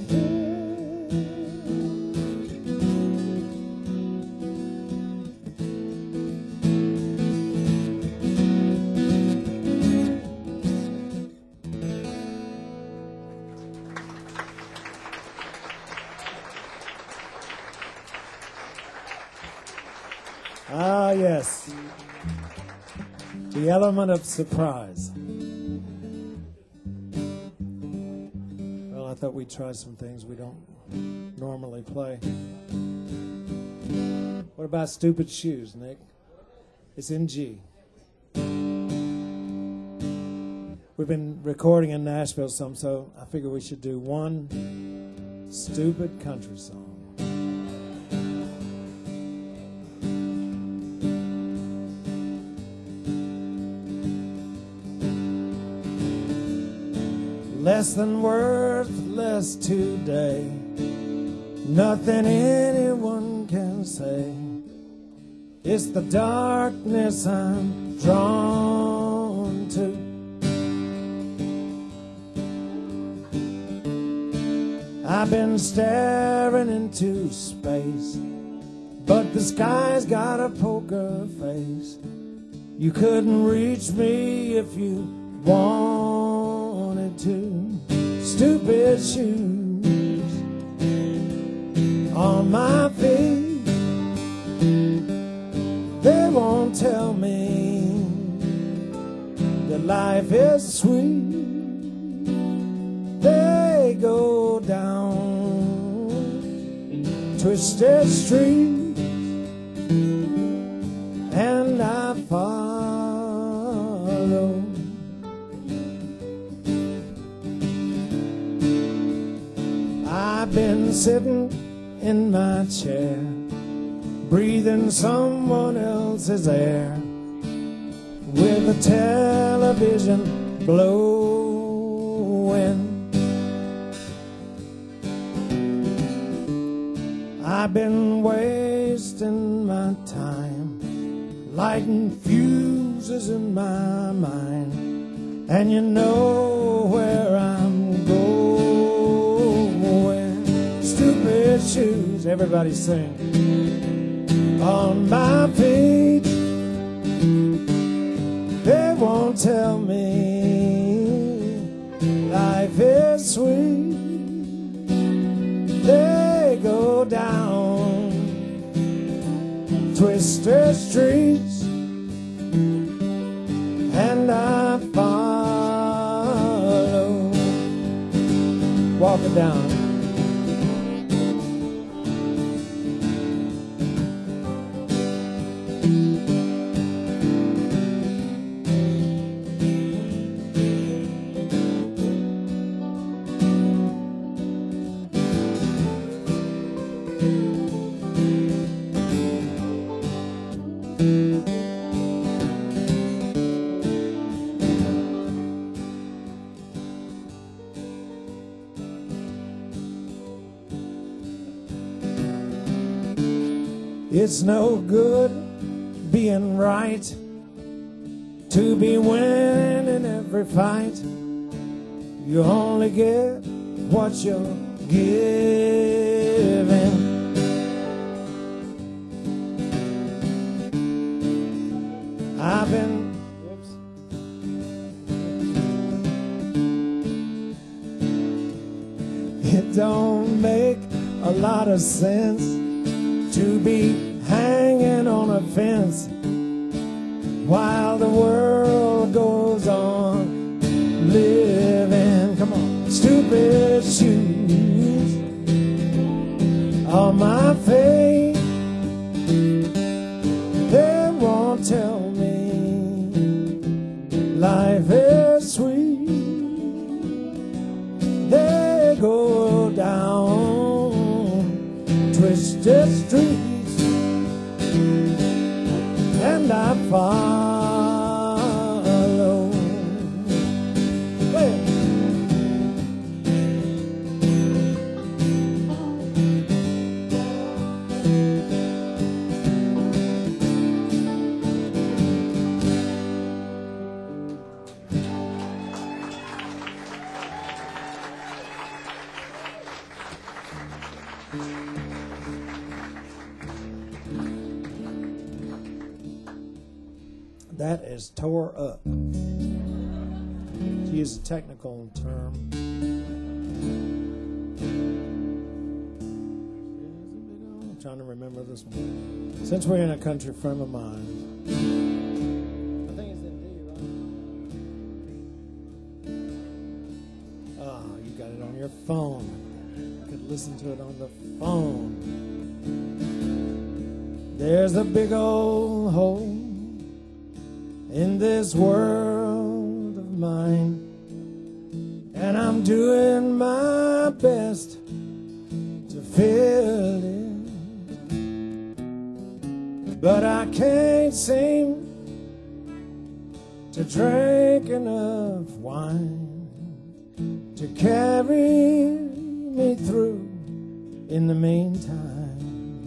S1: Ah, yes. The element of surprise. Well, I thought we'd try some things we don't normally play. What about Stupid Shoes, Nick? It's in G. We've been recording in Nashville some, so I figure we should do one stupid country song. Less than worthless today, nothing anyone can say. It's the darkness I'm drawn to. I've been staring into space, but the sky's got a poker face. You couldn't reach me if you wanted to. Stupid shoes on my feet, they won't tell me that life is sweet. They go down twisted streets and I follow. I've been sitting in my chair, breathing someone else's air, with the television blowing. I've been wasting my time, lighting fuses in my mind, and you know where I'm going. Stupid shoes, everybody sing. On my feet, they won't tell me life is sweet. They go down twisted streets and I follow, walking down. It's no good being right, to be winning in every fight. You only get what you're giving. I've been, whoops. It don't make a lot of sense to be hanging on a fence while the world goes on living. Come on, stupid shoes on my feet. They won't tell me life is sweet. They go down twisted streets, and I follow. Well, that is tore up, to use a technical term. I'm trying to remember this one. Since we're in a country friend of mine, I think it's in D, right? Ah, you got it on your phone. You could listen to it on the phone. There's a big old hole in this world of mine, and I'm doing my best to fill it, but I can't seem to drink enough wine to carry me through. In the meantime,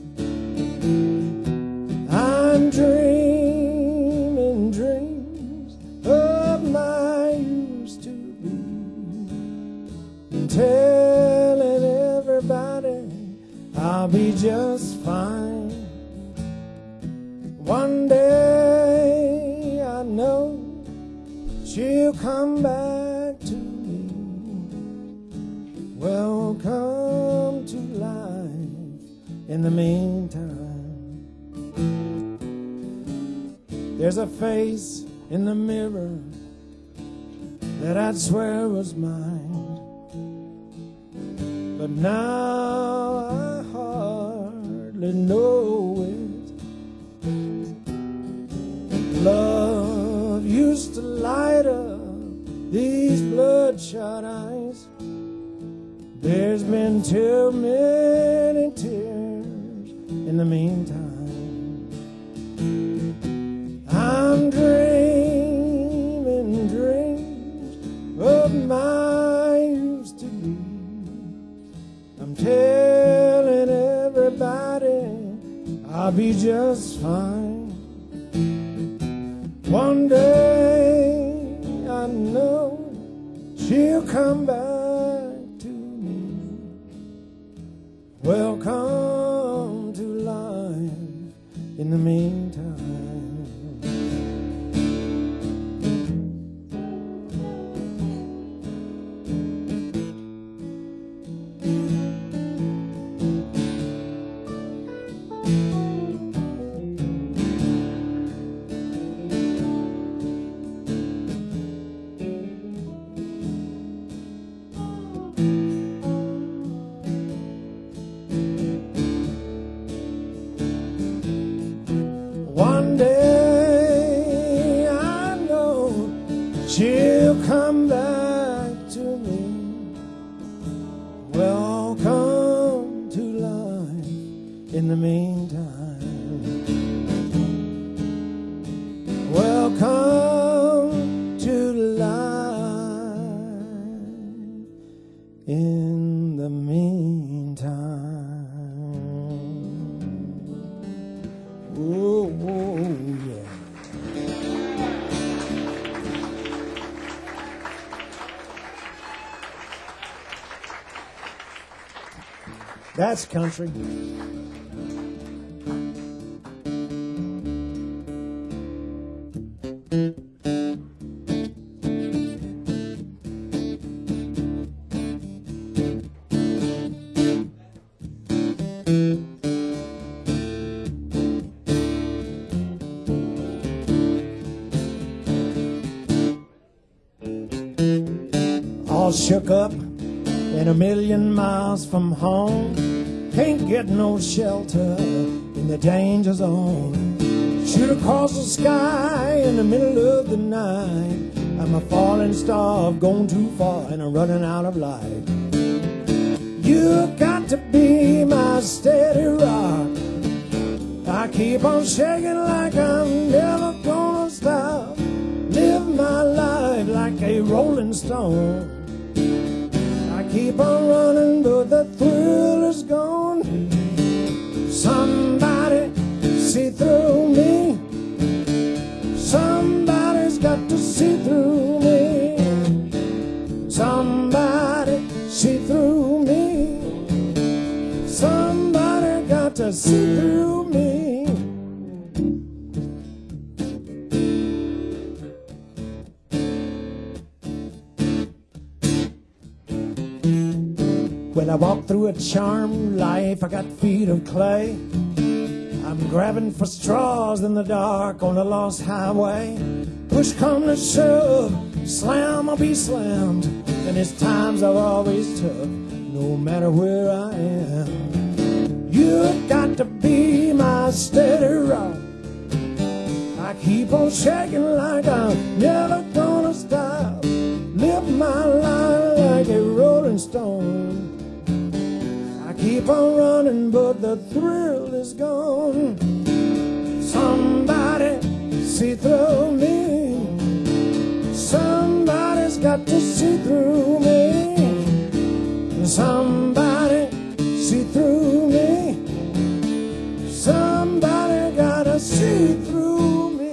S1: I'm dreaming dreams of my used to be, and telling everybody I'll be just fine. One day I know she'll come back to me. Welcome to life. In the meantime, there's a face in the mirror that I'd swear was mine, but now I hardly know it. Love used to light up these bloodshot eyes. There's been too many tears in the meantime. I'm dreaming dreams of my used to be. I'm telling everybody I'll be just fine. One day I know she'll come back to me. Welcome to life. In the meantime, one day I know she'll come back to me. Welcome to life. In the meantime, welcome to life. In the meantime. Oh, oh, yeah. That's country. all shook up and a million miles from home. Can't get no shelter in the danger zone. Shoot across the sky in the middle of the night. I'm a falling star, I've gone too far and I'm running out of light. You got to be my steady rock. I keep on shaking like I'm never gonna stop. Live my life like a rolling stone. I keep on running but the thrill is gone. Somebody see through me. Somebody's got to see through me. Somebody see through me. Somebody got to see through me. When I walk through a charmed life, I got feet of clay. I'm grabbing for straws in the dark on a lost highway. Push come to shove, slam I'll be slammed. And it's times are always tough, no matter where I am. You got to be my steady rock. I keep on shaking like I'm never gonna stop. Live my life like a rolling stone. I keep on running but the thrill is gone. Somebody see through me. Somebody's got to see through me. Somebody see through me. Somebody gotta see through me.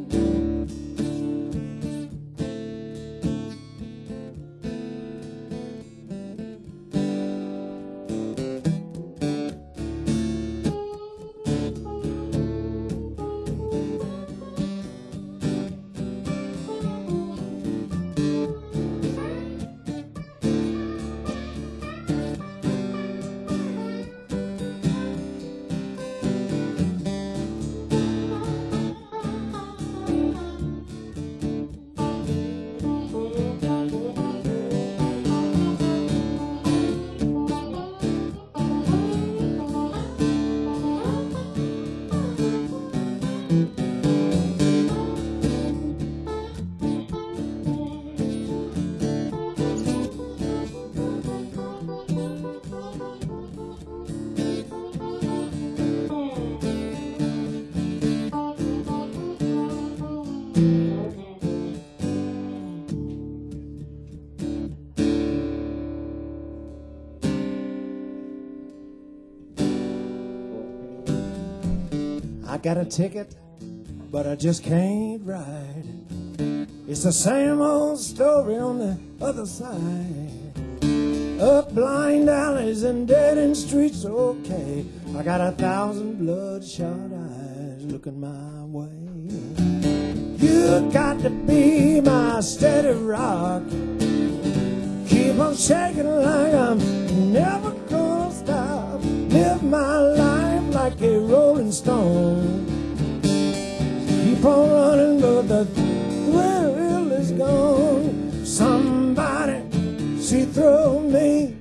S1: I got a ticket, but I just can't ride. It's the same old story on the other side. Up blind alleys and dead-end streets, okay. I got a thousand bloodshot eyes looking my way. You got to be my steady rock. Keep on shaking like I'm never gonna stop. Live my life like a rolling stone. Keep on running but the thrill is gone. Somebody see through me.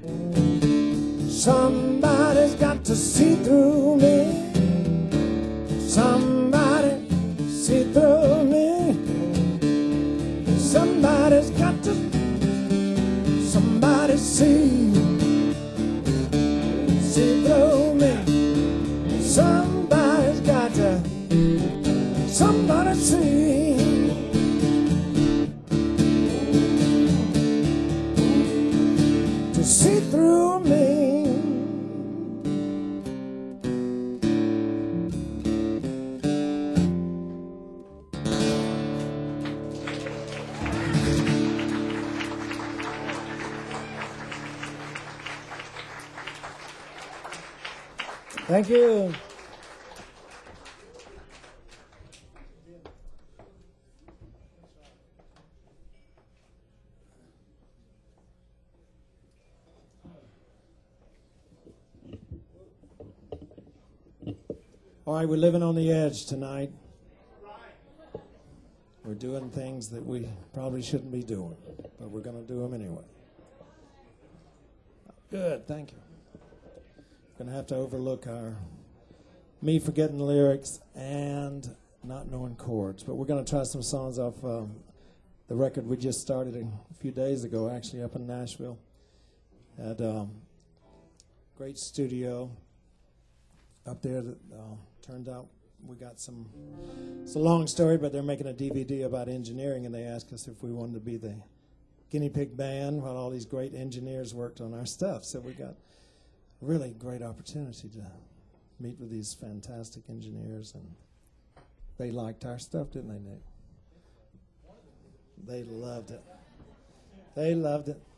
S1: Somebody's got to see through me. Somebody see through me. Somebody's got to. Somebody see. See through me. Somebody's got to. Somebody see. To see through me. Thank you. All right, we're living on the edge tonight. We're doing things that we probably shouldn't be doing, but we're going to do them anyway. Good, thank you. Gonna have to overlook our me forgetting lyrics and not knowing chords, but we're gonna try some songs off um, the record we just started a few days ago, actually up in Nashville. Had um, great studio up there that uh, turned out we got some. It's a long story, but they're making a D V D about engineering, and they asked us if we wanted to be the guinea pig band while all these great engineers worked on our stuff. So we got a really great opportunity to meet with these fantastic engineers, and they liked our stuff, didn't they, Nick? They loved it. They loved it.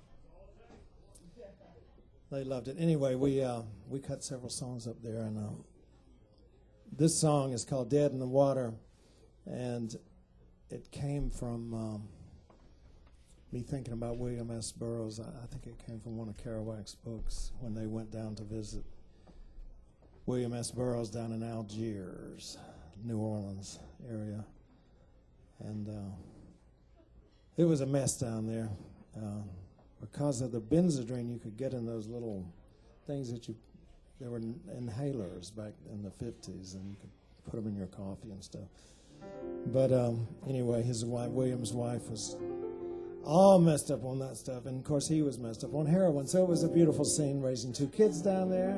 S1: They loved it. Anyway, we uh, we cut several songs up there, and uh, this song is called "Dead in the Water," and it came from um, me thinking about William S. Burroughs. I, I think it came from one of Kerouac's books when they went down to visit William S. Burroughs down in Algiers, New Orleans area, and uh, it was a mess down there. Uh, because of the Benzedrine you could get in those little things that you, there were inhalers back in the fifties, and you could put them in your coffee and stuff. But um, anyway, his wife, William's wife, was all messed up on that stuff, and of course he was messed up on heroin. So it was a beautiful scene, raising two kids down there.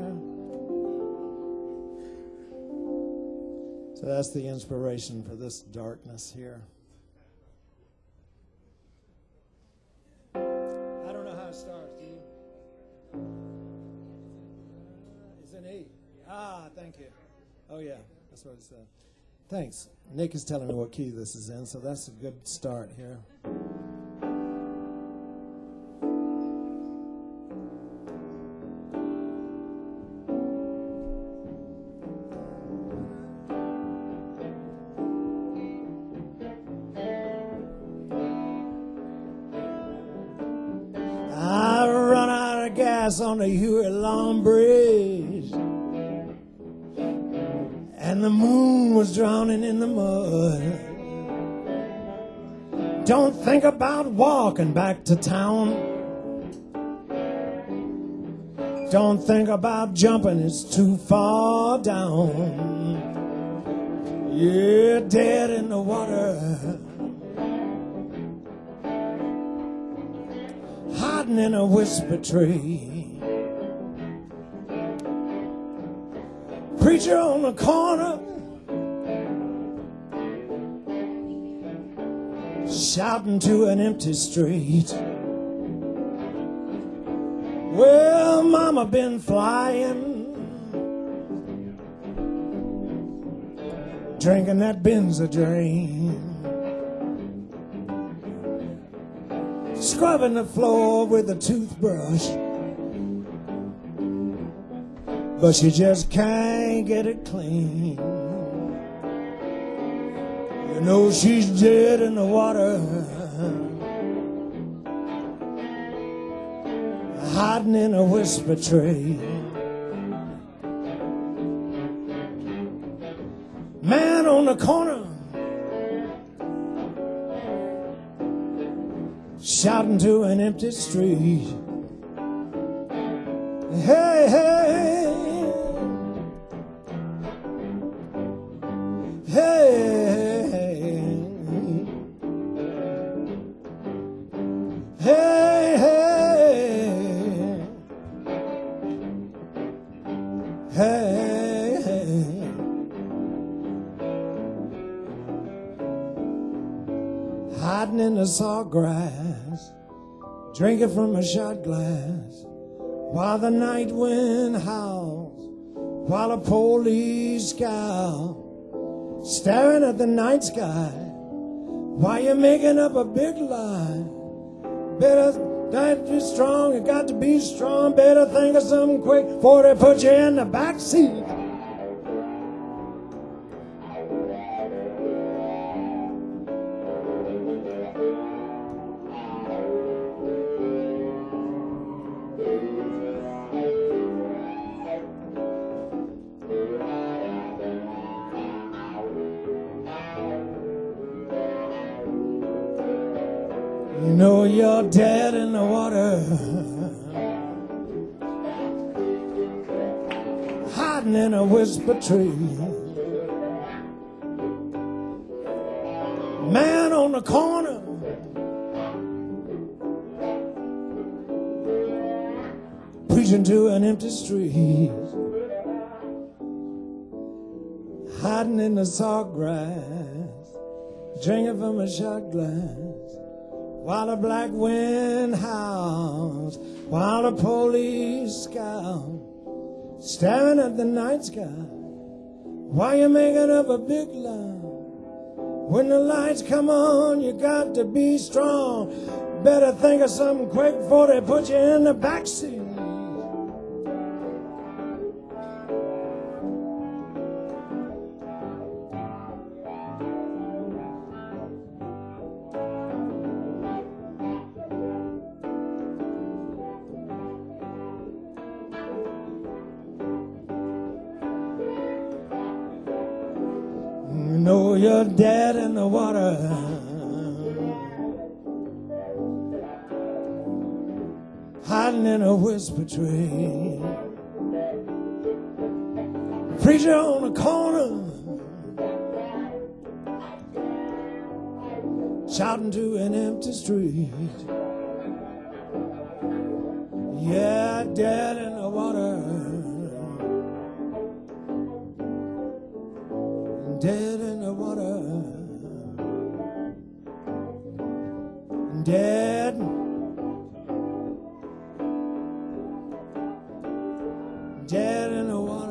S1: So that's the inspiration for this darkness here. I don't know how it starts, do you? It's an E. Ah, thank you. Oh yeah, that's what it said. Thanks. Nick is telling me what key this is in, so that's a good start here. On the Huey-Long Bridge, and the moon was drowning in the mud. Don't think about walking back to town. Don't think about jumping, it's too far down. You're dead in the water, hiding in a whisper tree. Preacher on the corner, shouting to an empty street. Well, mama been flying, drinking that Benzedrine, scrubbing the floor with a toothbrush, but she just can't get it clean. You know she's dead in the water, hiding in a whisper tree. Man on the corner, shouting to an empty street. Hey, hey. In the sawgrass, drinking from a shot glass, while the night wind howls, while the police scowl, staring at the night sky, while you're making up a big lie. Better not be strong, you got to be strong. Better think of something quick before they put you in the back seat. You know you're dead in the water, hiding in a whisper tree. Man on the corner, preaching to an empty street, hiding in the sawgrass, drinking from a shot glass, while the black wind howls, while the police scowl, staring at the night sky, while you're making up a big lie. When the lights come on, you got to be strong. Better think of something quick before they put you in the backseat. You know you're dead in the water, hiding in a whisper tree. Preacher on the corner, shouting to an empty street. Yeah, dead in the water, dead in the water, dead, dead in the water.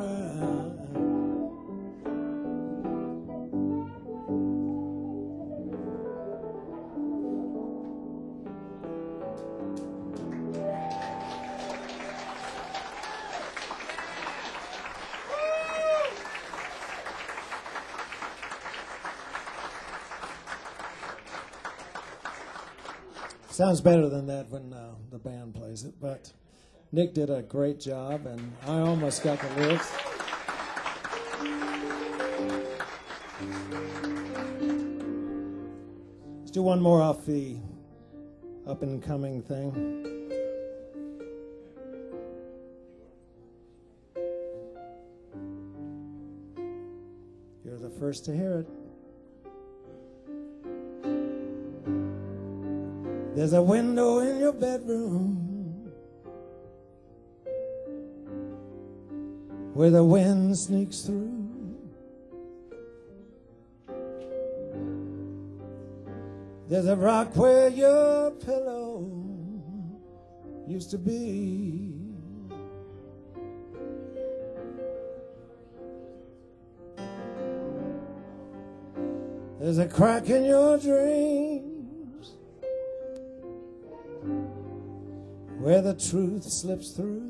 S1: Sounds better than that when uh, the band plays it, but Nick did a great job, and I almost got the lyrics. Let's do one more off the up-and-coming thing. You're the first to hear it. There's a window in your bedroom where the wind sneaks through. There's a rock where your pillow used to be. There's a crack in your dream where the truth slips through.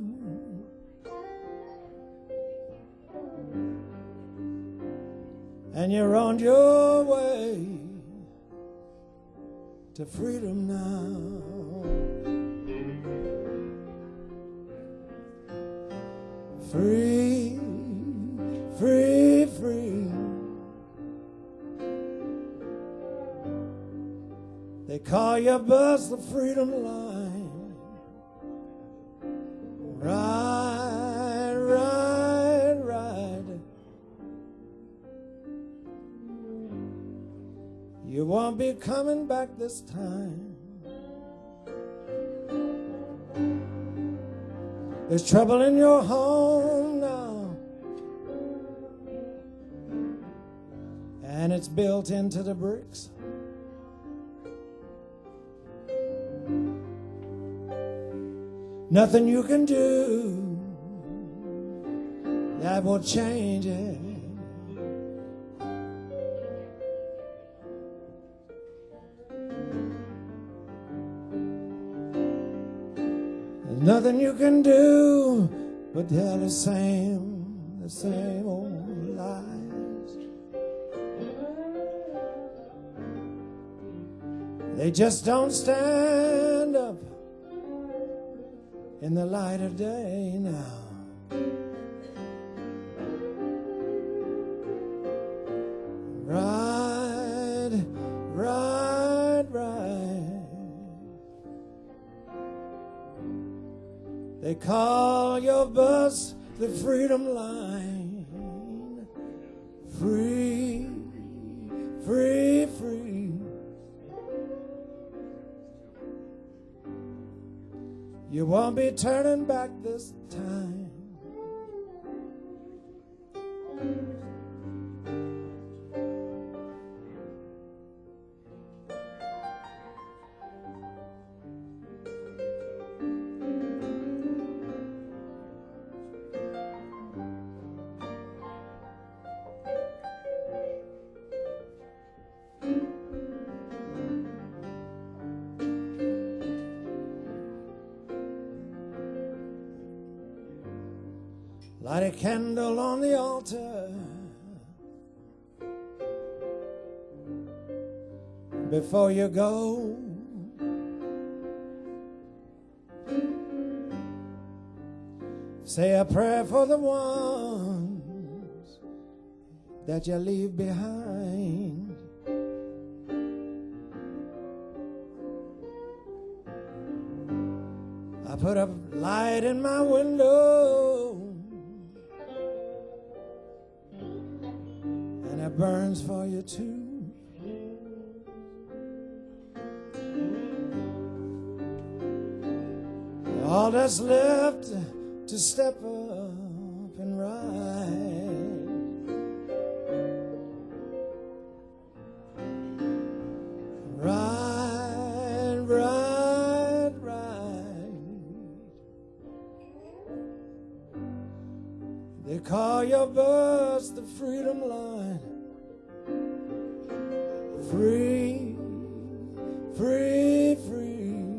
S1: And you're on your way to freedom now. Free, free, free. They call your bus the Freedom Line. Ride, ride, ride. You won't be coming back this time. There's trouble in your home now, and it's built into the bricks. Nothing you can do that will change it. There's nothing you can do but tell the same, the same old lies. They just don't stand up in the light of day now. Ride, ride, ride. They call your bus the Freedom Line. free, free, free. You won't be turning back this time. Light a candle on the altar before you go. Say a prayer for the ones that you leave behind. I put a light in my window, and it burns for you too. All that's left to step up and ride. Ride, ride, ride. They call your bus the Freedom Line. Free, free, free.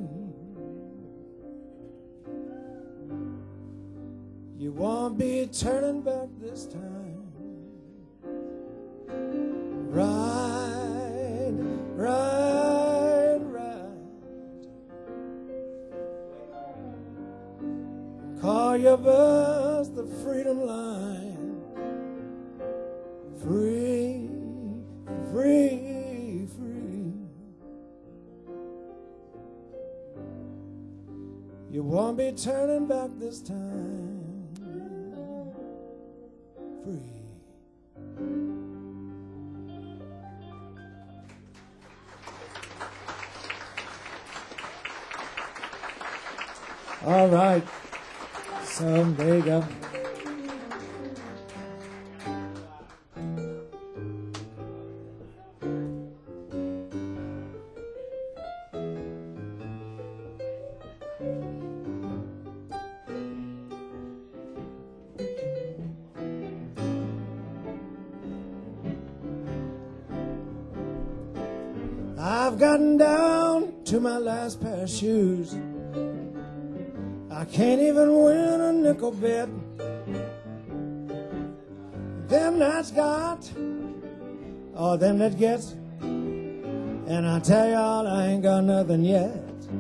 S1: You won't be turning back this time. Ride, ride, ride. Call your bus the Freedom Line. Free, free, free. You won't be turning back this time. Free. All right. So there you go. I've gotten down to my last pair of shoes. I can't even win a nickel bet. Them that's got, or them that gets. And I tell y'all, I ain't got nothing yet.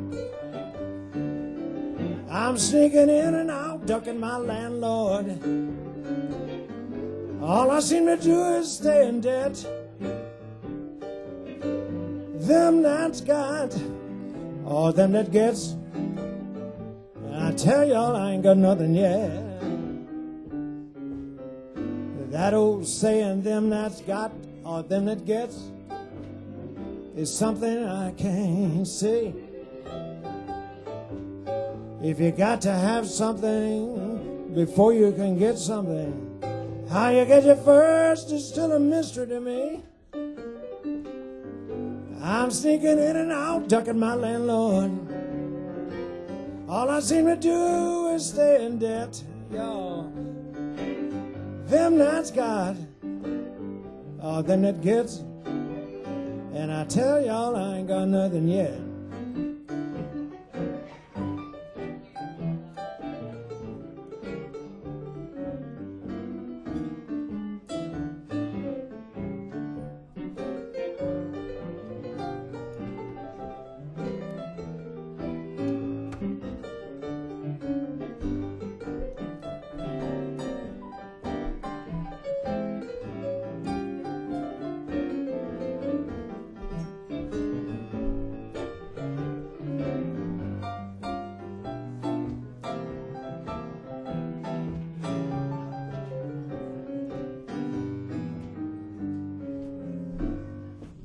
S1: I'm sneaking in and out, ducking my landlord. All I seem to do is stay in debt. Them that's got, or them that gets. I tell y'all I ain't got nothing yet. That old saying, them that's got, or them that gets, is something I can't see. If you got to have something before you can get something, how you get it first is still a mystery to me. I'm sneaking in and out, ducking my landlord. All I seem to do is stay in debt, y'all. Them that's got, or them that gets. And I tell y'all I ain't got nothing yet.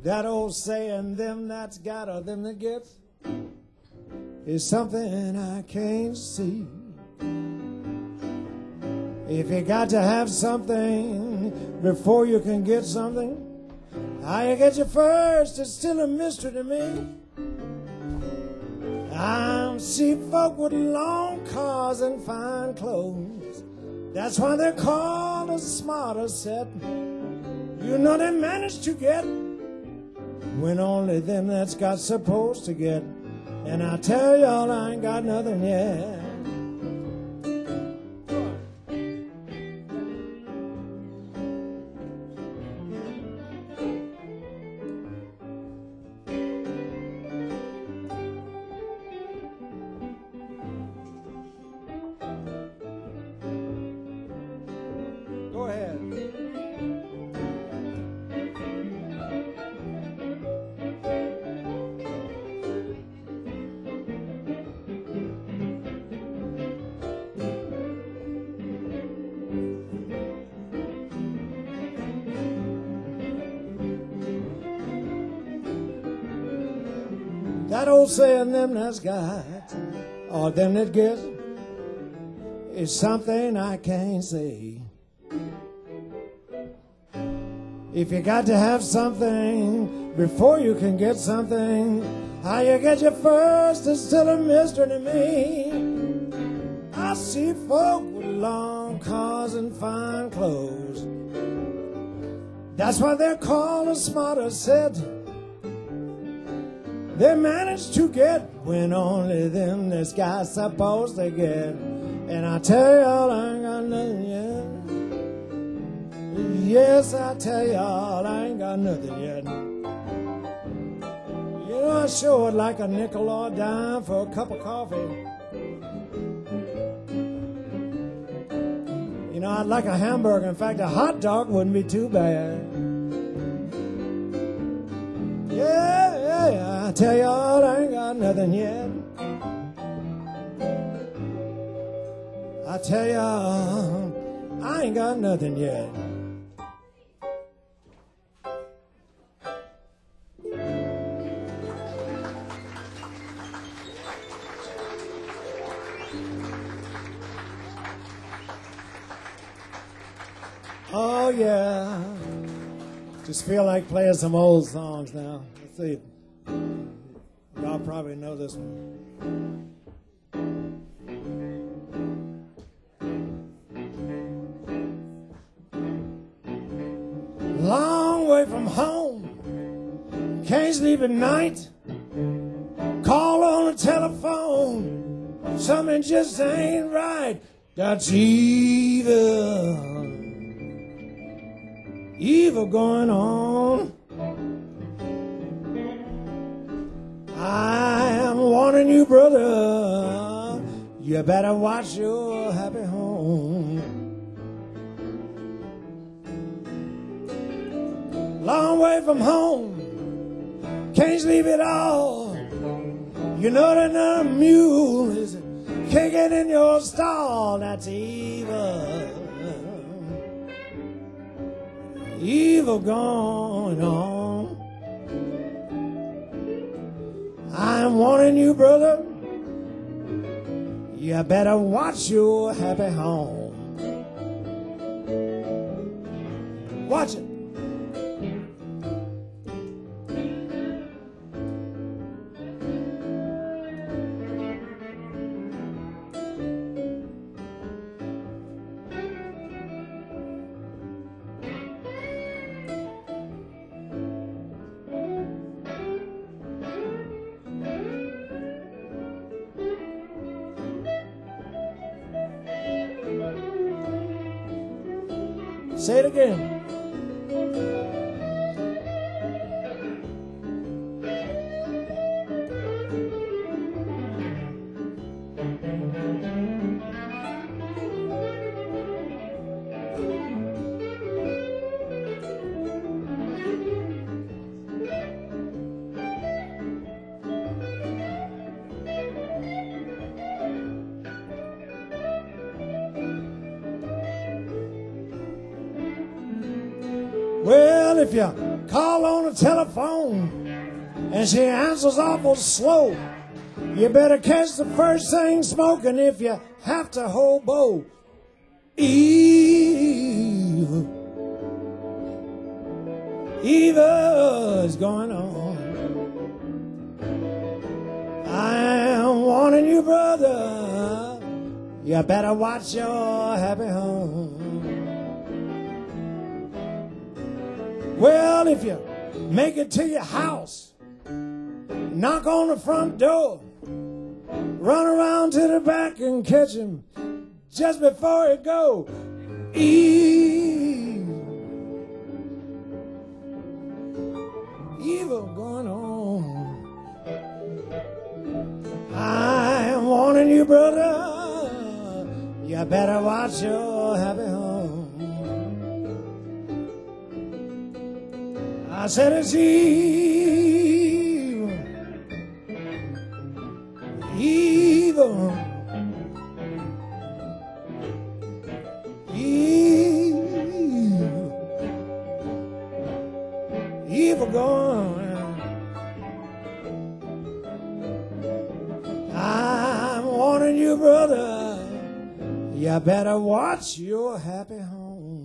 S1: That old saying, them that's got or them that gets, is something I can't see. If you got to have something before you can get something, how you get you first is still a mystery to me. I see folk with long cars and fine clothes. That's why they're called a smarter set. You know they managed to get when only them that's got supposed to get. And I tell y'all I ain't got nothing yet. Go ahead. That old saying, them that's got, or them that get, is something I can't say. If you got to have something before you can get something, how you get your first is still a mystery to me. I see folk with long cars and fine clothes. That's why they're called a smarter set. They manage to get when only them this guy's supposed to get. And I tell y'all I ain't got nothing yet. Yes, I tell y'all I ain't got nothing yet. You know, I sure would like a nickel or a dime for a cup of coffee. You know, I'd like a hamburger. In fact, a hot dog wouldn't be too bad. Yeah, yeah, yeah, I tell y'all I ain't got nothing yet. I tell y'all I ain't got nothing yet. Oh yeah, just feel like playing some old songs now. Let's see, y'all probably know this one. Long way from home, can't sleep at night. Call on the telephone, something just ain't right. That's evil. Evil going on. I am warning you, brother, you better watch your happy home. Long way from home, can't sleep at all. You know that the mule is kicking in your stall. That's evil. Evil going on. I'm warning you, brother, you better watch your happy home. Watch it. Say it again. Well, if you call on the telephone and she answers awful slow. You better catch the first thing smoking if you have to hobo. Evil, evil is going on. I'm warning you, brother, you better watch your happy home. Well, if you make it to your house, knock on the front door, run around to the back and catch him just before it go. Evil, evil going on. I'm warning you, brother, you better watch your happy home. I said it's evil, evil, evil, evil going. I'm warning you, brother, you better watch your happy home.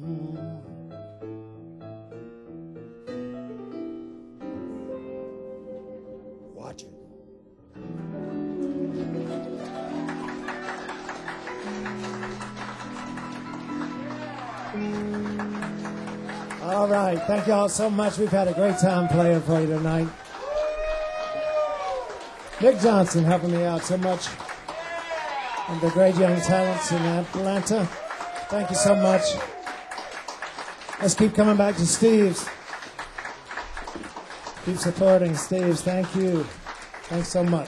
S1: Watch it. All right, thank you all so much. We've had a great time playing for you tonight. Nick Johnson helping me out so much, and the great young talents in Atlanta. Thank you so much. Let's keep coming back to Steve's. Keep supporting Steve's. Thank you. Thanks so much.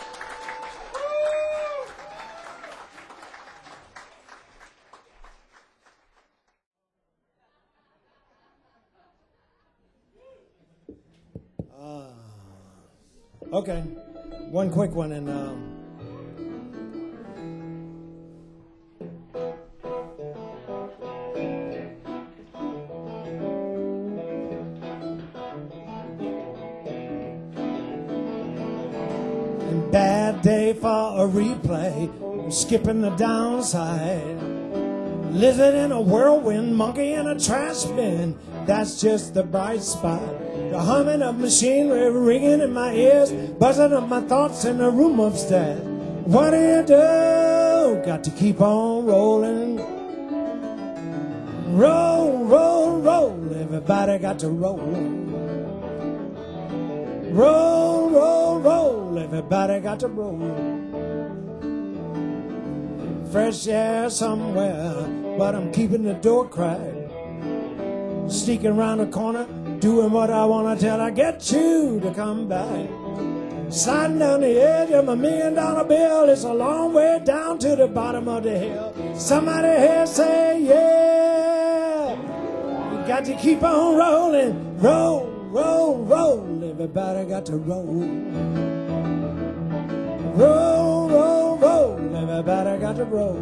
S1: Uh, okay, one quick one, and um, bad day for a replay. I'm skipping the downside. Lizard in a whirlwind, monkey in a trash bin. That's just the bright spot. The humming of machinery ringing in my ears, buzzing up my thoughts in the room upstairs. What do you do? Got to keep on rolling. Roll, roll, roll. Everybody got to roll. Roll, roll, roll. Everybody got to roll. Fresh air somewhere, but I'm keeping the door cracked. Sneaking around the corner, doing what I want till I get you to come back. Sliding down the edge of a million dollar bill. It's a long way down to the bottom of the hill. Somebody here say, yeah. You got to keep on rolling. Roll, roll, roll. Everybody got to roll. Roll, roll, roll. Everybody got to roll.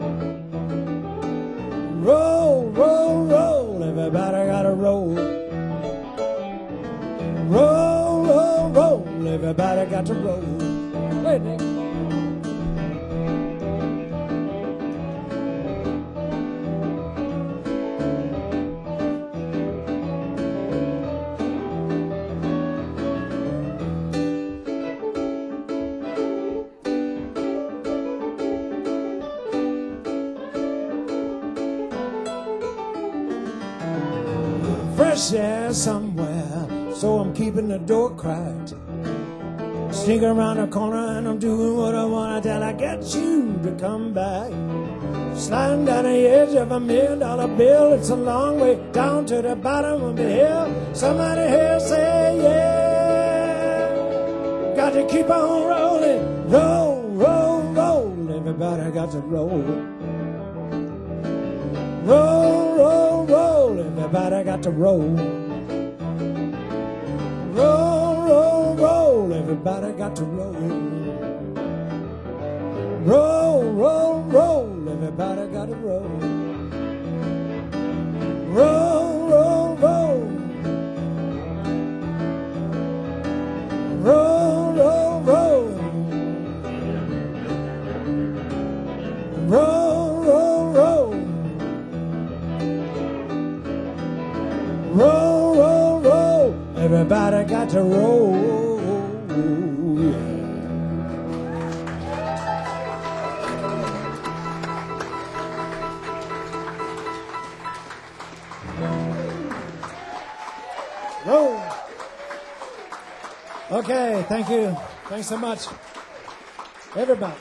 S1: Roll, roll, roll. Everybody got to roll. Roll, roll, roll. Everybody got to roll. Wait, Nick. Fresh air somewhere, so I'm keeping the door cracked. Sneaking around the corner and I'm doing what I want till I get you to come back. Sliding down the edge of a million dollar bill. It's a long way down to the bottom of the hill. Somebody here say yeah. Got to keep on rolling. Roll, roll, roll. Everybody got to roll. Roll, roll, roll. Everybody got to roll. Roll, roll, roll. Everybody got to roll. Roll, roll, roll. Everybody got to roll. Roll, roll, roll. Roll, roll, roll. Roll, roll, roll. Roll, roll, roll. Everybody got to roll. Roll. Okay, thank you. Thanks so much. Everybody.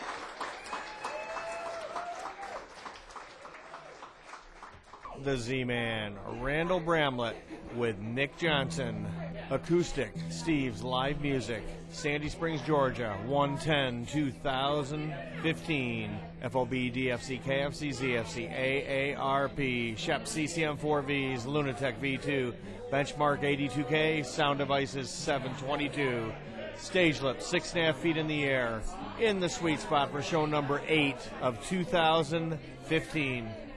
S2: The Z-Man, Randall Bramlett with Nick Johnson. Acoustic, Steve's Live Music. Sandy Springs, Georgia, one ten two thousand fifteen. F O B, D F C, K F C, Z F C, A A R P, Shep C C M four Vs, Lunatech V two, Benchmark eighty-two K, Sound Devices seven twenty-two. Stage lip, six and a half feet in the air. In the sweet spot for show number eight of two thousand fifteen.